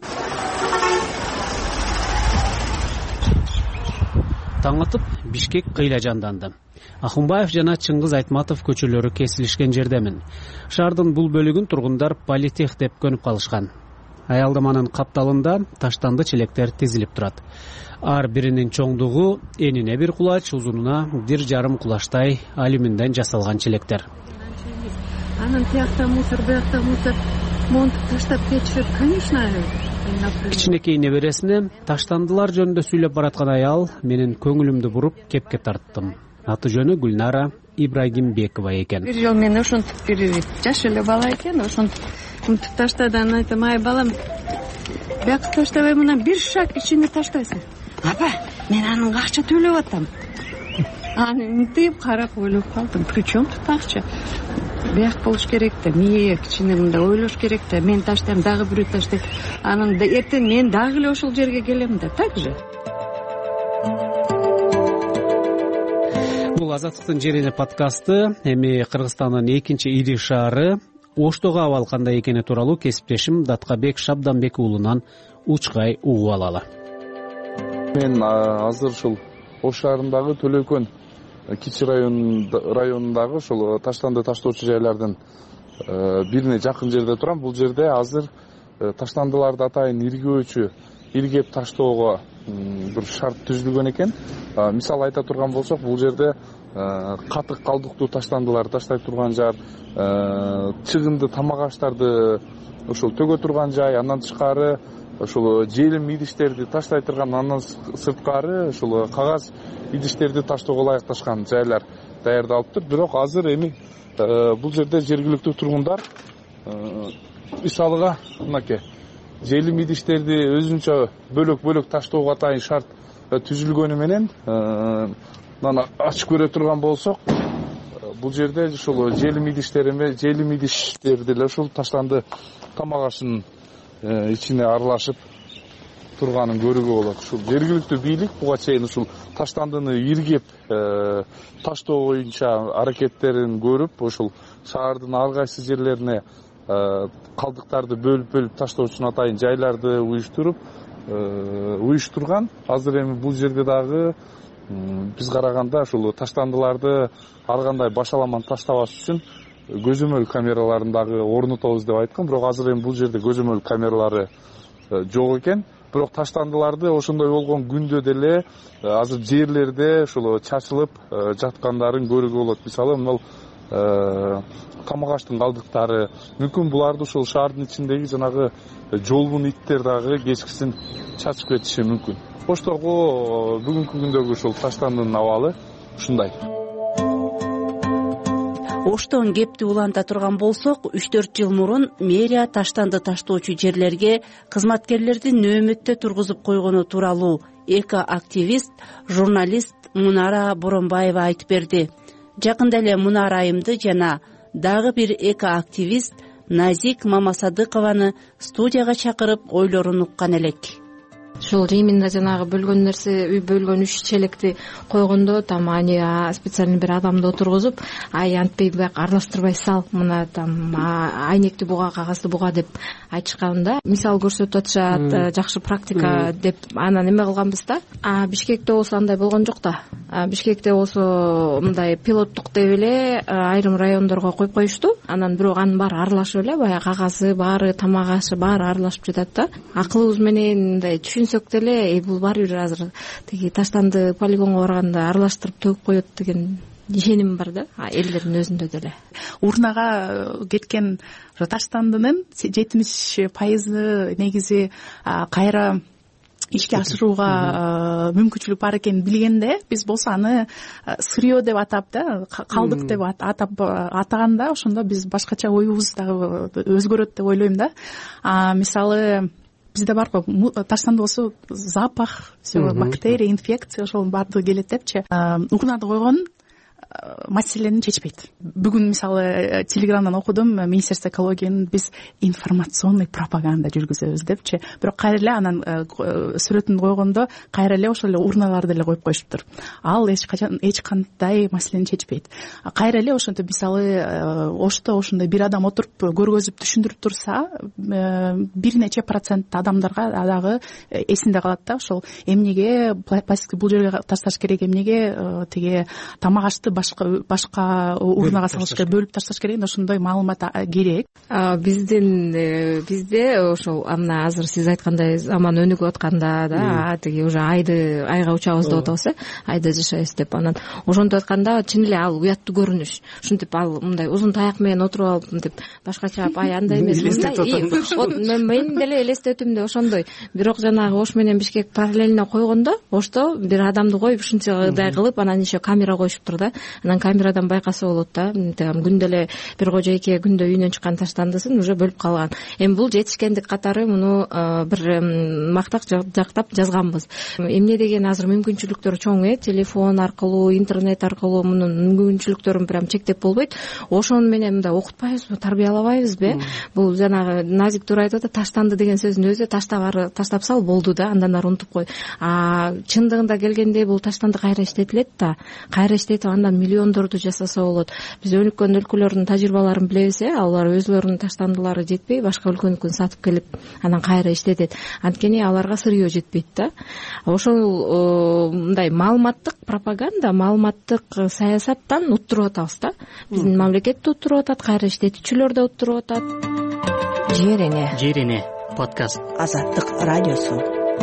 Таң атып, Бишкек кыйла жанданды. Ахунбаев жана Чыңгыз Айтматов көчөлөрү кесилишкен жердемин. Шаардын бул бөлүгүн тургундар политех деп көнүп калышкан. Аялдаманын капталында таштанды чилектер тизилип турат. Ар биринин чоңдугу энине бир кулач, узунуна бир жарым кулачтай алюминден жасалган чилектер. Анан тиякта мусор, буякта мусор, монтуп таштап кетишет, конечно. Кичинекей небересине таштандылар жөнүндө сүйлөп бараткан аял менин көңүлүмдү буруп кепке тарттым. Аты жөнү Гүлнара Ибрагимбекова экен. Бир жол мен ошентип бир жаш эле бала экен, ошентип мынтип таштады. Анан айтам, ай балам, бияка таштабай мына бир шаг ичине таштайсың. Апа, мен анын акча төлөп атам. Аны мынтип карап ойлоп калдым. Причем тут акча? Бияк болуш керек да, эмне кичине мындай ойлош керек да, мен таштайм, дагы бирөө таштайт. Анан эртең мен дагы эле ошол жерге келем да, так же? Бул Азаттыктын жерине подкасты. Эми Кыргызстандын экинчи ири шаары Оштогу абал кандай экени тууралуу кесиптешим Даткабек Шабданбек уулунан учкай угуп алалы. Мен азыр ушул Ош шаарындагы Төлөкөн Кичи районундагы ушул таштанды таштоочу жайлардын бирине жакын жерде турам. Бул жерде азыр таштандыларды атайын иргөөчү, иргеп таштоого бир шарт түзүлгөн экен. Мисал айта турган болсок, бул жерде катык калдыктуу таштандыларды таштай турган жер, чыгынды тамак аштарды ошол төгө турган жай, андан тышкары ошол желим идиштерди таштай турган, андан сырткары ошол кагаз идиштерди таштоого ылайыкташкан жайлар даярдалыптыр. Бирок азыр эми бул жерде жергиликтүү тургундар мисалыга мынакей желим идиштерди өзүнчө бөлөк-бөлөк таштоого атайын шарт түзүлгөнү менен мына ачып көрө турган болсок, бул жерде ушул желим идиштери желим идиштерди деле ушул таштанды тамак ашынын ичине аралашып турганын көрүүгө болот. Ушул жергиликтүү бийлик буга чейин ушул таштандыны иргеп таштоо боюнча аракеттерин көрүп, ушул шаардын ар кайсы жерлерине калдыктарды бөлүп-бөлүп таштоо үчүн атайын жайларды уюштуруп уюштурган. Азыр эми бул жерде дагы биз караганда ушул таштандыларды ар кандай башаламан таштабаш үчүн көзөмөл камераларын дагы орнотобуз деп айткан. Бирок азыр эми бул жерде көзөмөл камералары жок экен. Бирок таштандыларды ошондой болгон күндө деле азыр жерлерде ушул чачылып жаткандарын көрүүгө болот. Мисалы, мына тамак аштын калдыктары, мүмкүн буларды ушул шаардын ичиндеги жанагы жолбун иттер дагы кечкисин чачып кетиши мүмкүн. Оштогу бүгүнкү күндөгү ушул таштандын абалы ушундай. Оштон кепти уланта турган болсок, үч төрт жыл мурун мэрия таштанды таштоочу жерлерге кызматкерлерди нөөмөттө тургузуп койгону тууралуу эко-активист, журналист Мунара Боронбаева айтып берди. Жакында эле Мунара айымды жана дагы бир эко-активист Назик Мамасадыкованы студияга чакырып ойлорун уккан элек. Ушул именно жанагы бөлгөн нерсе, үй бөлгөн үч челекти койгондо там ани специальный бир адамды отургузуп, ай антпей бияк аралаштырбай сал, мына там айнекти буга, кагазды буга деп айтышканда, мисал көрсөтүп атышат, жакшы практика деп анан эме кылганбыз да. А Бишкекте болсо андай болгон жок да. Бишкекте болсо мындай пилоттук деп эле айрым райондорго коюп коюшту. Анан бирок анын баары аралашып эле, баягы кагазы баары, тамак ашы баары аралашып жатат да. Акылыбыз менен мындай түшүнсөк деле, бул баары бир азыр тиги таштанды полигонго барганда аралаштырып төгүп коет деген ишеним бар да, элдердин өзүндө деле. Урнага кеткен таштандынын жетимиш пайызы негизи кайра ишке ашырууга мүмкүнчүлүк бар экенин билгенде, биз болсо аны сырье деп атап да, калдык деп атап атаганда, ошондо биз башкача оюбуз дагы өзгөрөт деп ойлойм да. Мисалы, бизде бар го, таштанды болсо запах, бактерия, инфекция ошол баардыгы келет депчи. Урнада койгон маселени чечпейт. Бүгүн мисалы телеграмдан окудум, министерство экологиянын биз информационный пропаганда жүргүзөбүз депчи, бирок кайра эле анан сүрөтүн койгондо кайра эле ошол эле урналарды эле коюп коюшуптур. Ал эч качан эч кандай маселени чечпейт. Кайра эле ошентип мисалы ошто ошондой бир адам отуруп көргөзүп түшүндүрүп турса, бир нече процент адамдарга дагы эсинде калат да, ошол эмнеге пластикти бул жерге ташташ керек, эмнеге тиги тамак ашты башка башка урнага салыш керек, бөлүп ташташ керек, ошондой маалымат керек. Биздин бизде ошол мына азыр сиз айткандай заман өнүгүп атканда да, тиги уже айды айга учабыз деп атабыз, э айда жашайбыз деп, анан ошентип атканда чын эле ал уяттуу көрүнүш. Ушинтип ал мындай узун таяк менен отуруп алып мынтип башкача ай андай эмес мындай, мен деле элестетим да ошондой. Бирок жанагы Ош менен Бишкек параллельно койгондо, Ошто бир адамды коюп ушунчадай кылып, анан еще камера коюшуптур да, анан камерадан байкаса болот да, күндө эле бир кожойке күндө үйүнөн чыккан таштандысын уже бөлүп калган. Эми бул жетишкендик катары муну бир мактак жактап жазганбыз. Эмне деген азыр мүмкүнчүлүктөр чоң, э телефон аркылуу, интернет аркылуу мунун мүмкүнчүлүктөрүн прям чектеп болбойт. Ошону менен мындай окутпайбызбы, тарбиялабайбызбы? Бул жанагы Назик туура айтып атат, таштанды деген сөздүн өзү таштап таштап сал болду да, андан ары унутуп кой. А чындыгында келгенде бул таштанды кайра иштетилет да, кайра иштетип андан миллиондорду жасаса болот. Биз өнүккөн өлкөлөрдүн тажрыйбаларын билебиз, э алар өзлөрүнүн таштандылары жетпей башка өлкөнүкүн сатып келип анан кайра иштетет. Анткени аларга сырье жетпейт да. Ошол мындай маалыматтык пропаганда, маалыматтык саясаттан уттуруп атабыз да. Биздин мамлекет да уттуруп атат, кайра иштетүүчүлөр да уттуруп атат. Жер эне. Жер эне подкаст. Азаттык радиосу.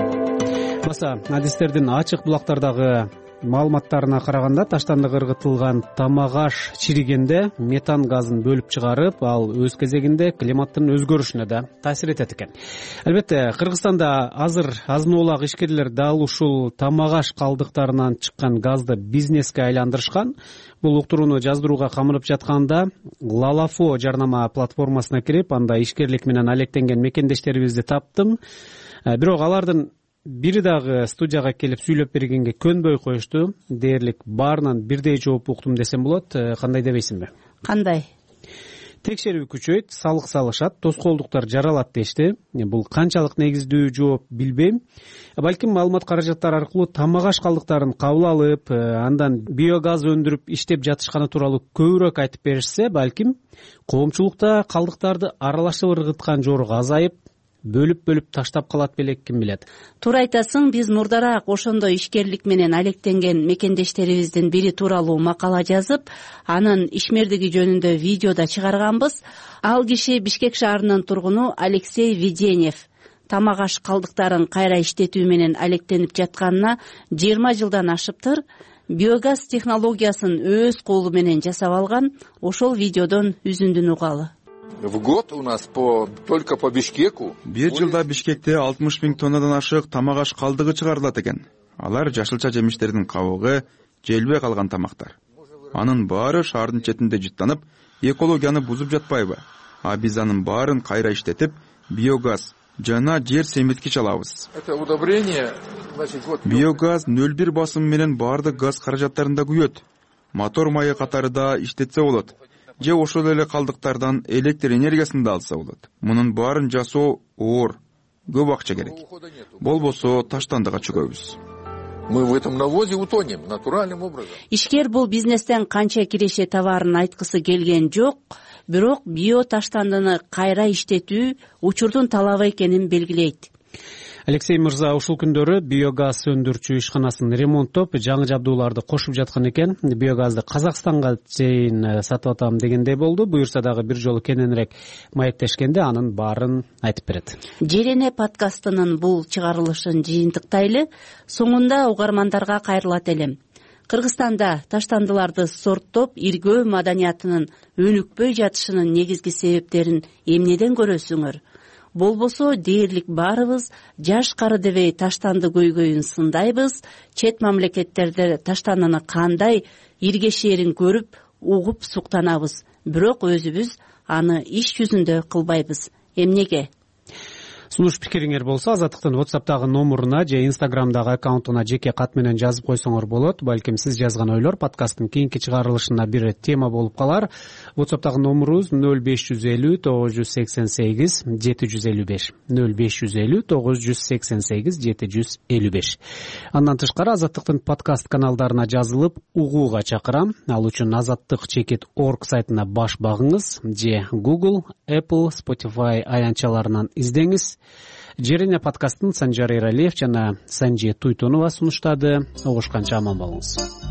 Баса адистердин ачык булактардагы маалыматтарына караганда, таштандык ыргытылган тамак аш чиригенде метан газын бөлүп чыгарып, ал өз кезегинде климаттын өзгөрүшүнө да таасир этет экен. Албетте, Кыргызстанда азыр азын-оолак ишкерлер дал ушул тамак аш калдыктарынан чыккан газды бизнеске айландырышкан. Бул уктурууну жаздырууга камынып жатканда Лалафо жарнама платформасына кирип, анда ишкерлик менен алектенген мекендештерибизди таптым. Бирок алардын бири дагы студияга келип сүйлөп бергенге көнбөй коюшту. Дээрлик баарынан бирдей жооп уктум десем болот. Кандай дебейсиңби? Кандай? Текшерүү күчөйт, салык салышат, тоскоолдуктар жаралат дешти. Бул канчалык негиздүү жооп билбейм. Балким маалымат каражаттары аркылуу тамак аш калдыктарын кабыл алып, андан биогаз өндүрүп иштеп жатышканы тууралуу көбүрөөк айтып беришсе, балким коомчулукта калдыктарды аралашып ыргыткан жорук азайып, бөлүп-бөлүп таштап калат белек, ким билет. Туура айтасың, биз мурдараак ошондой ишкерлик менен алектенген мекендештерибиздин бири тууралуу макала жазып, анын ишмердиги жөнүндө видео да чыгарганбыз. Ал киши Бишкек шаарынын тургуну Алексей Веденев. Тамак аш калдыктарын кайра иштетүү менен алектенип жатканына жыйырма жылдан ашыптыр. Биогаз технологиясын өз колу менен жасап алган. Ошол видеодон үзүндүн угалы. В год у нас по только по Бишкеку бир жылда Бишкекте алтымыш миң тоннадан ашык тамак аш калдыгы чыгарылат экен. Алар жашылча жемиштердин кабыгы, желбей калган тамактар. Анын баары шаардын четинде жыттанып, экологияны бузуп жатпайбы? А биз анын баарын кайра иштетип, биогаз жана жер семирткич алабыз. Это удобрение, значит, вот биогаз нөл бир басым менен баардык газ каражаттарында күйөт. Мотор майы катары да иштетсе болот. Же ошол эле калдыктардан электр энергиясын да алса болот. Мунун баарын жасоо оор, көп акча керек. Болбосо таштандыга чөгөбүз. Мы в этом навозе утонем натуральным образом. Ишкер бул бизнестен канча киреше товарын айткысы келген жок, бирок био таштандыны кайра иштетүү учурдун талабы экенин белгилейт. Алексей мырза ушул күндөрү биогаз өндүрчү ишканасын ремонттоп, жаңы жабдууларды кошуп жаткан экен. Биогазды Казакстанга чейин сатып атам дегендей болду. Буюрса дагы бир жолу кененирээк маектешкенде анын баарын айтып берет. Жер эне подкастынын бул чыгарылышын жыйынтыктайлы. Соңунда угармандарга кайрылат элем. Кыргызстанда таштандыларды сорттоп, иргөө маданиятынын өнүкпөй жатышынын негизги себептерин эмнеден көрөсүңөр? Болбосо дээрлик баарыбыз жаш кары дебей таштанды көйгөйүн сындайбыз, чет мамлекеттерде таштандыны кандай иргешээрин көрүп, угуп суктанабыз. Бирок өзүбүз аны иш жүзүндө кылбайбыз. Эмнеге? сунуш пикириңер болсо Азаттыктын WhatsApp'тагы номуруна же Instagram'дагы аккаунтуна жеке кат менен жазып койсоңор болот. Балким сиз жазган ойлор подкасттын кийинки чыгарылышына бир тема болуп калар. WhatsApp'тагы номурубуз ноль беш жүз элүү тогуз жүз сексен сегиз жети жүз элүү беш ноль беш жүз элүү тогуз жүз сексен сегиз жети жүз элүү беш. Андан тышкары Азаттыктын подкаст каналдарына жазылып угууга чакырам. Ал үчүн азаттык чекит точка орг сайтына баш багыңыз же Google, Apple, Spotify аянтчаларынан издеңиз. Жерине подкасттын Санжар Эралиев жана Санжи Туйтонова сунуштады. Огушканча аман болуңуз.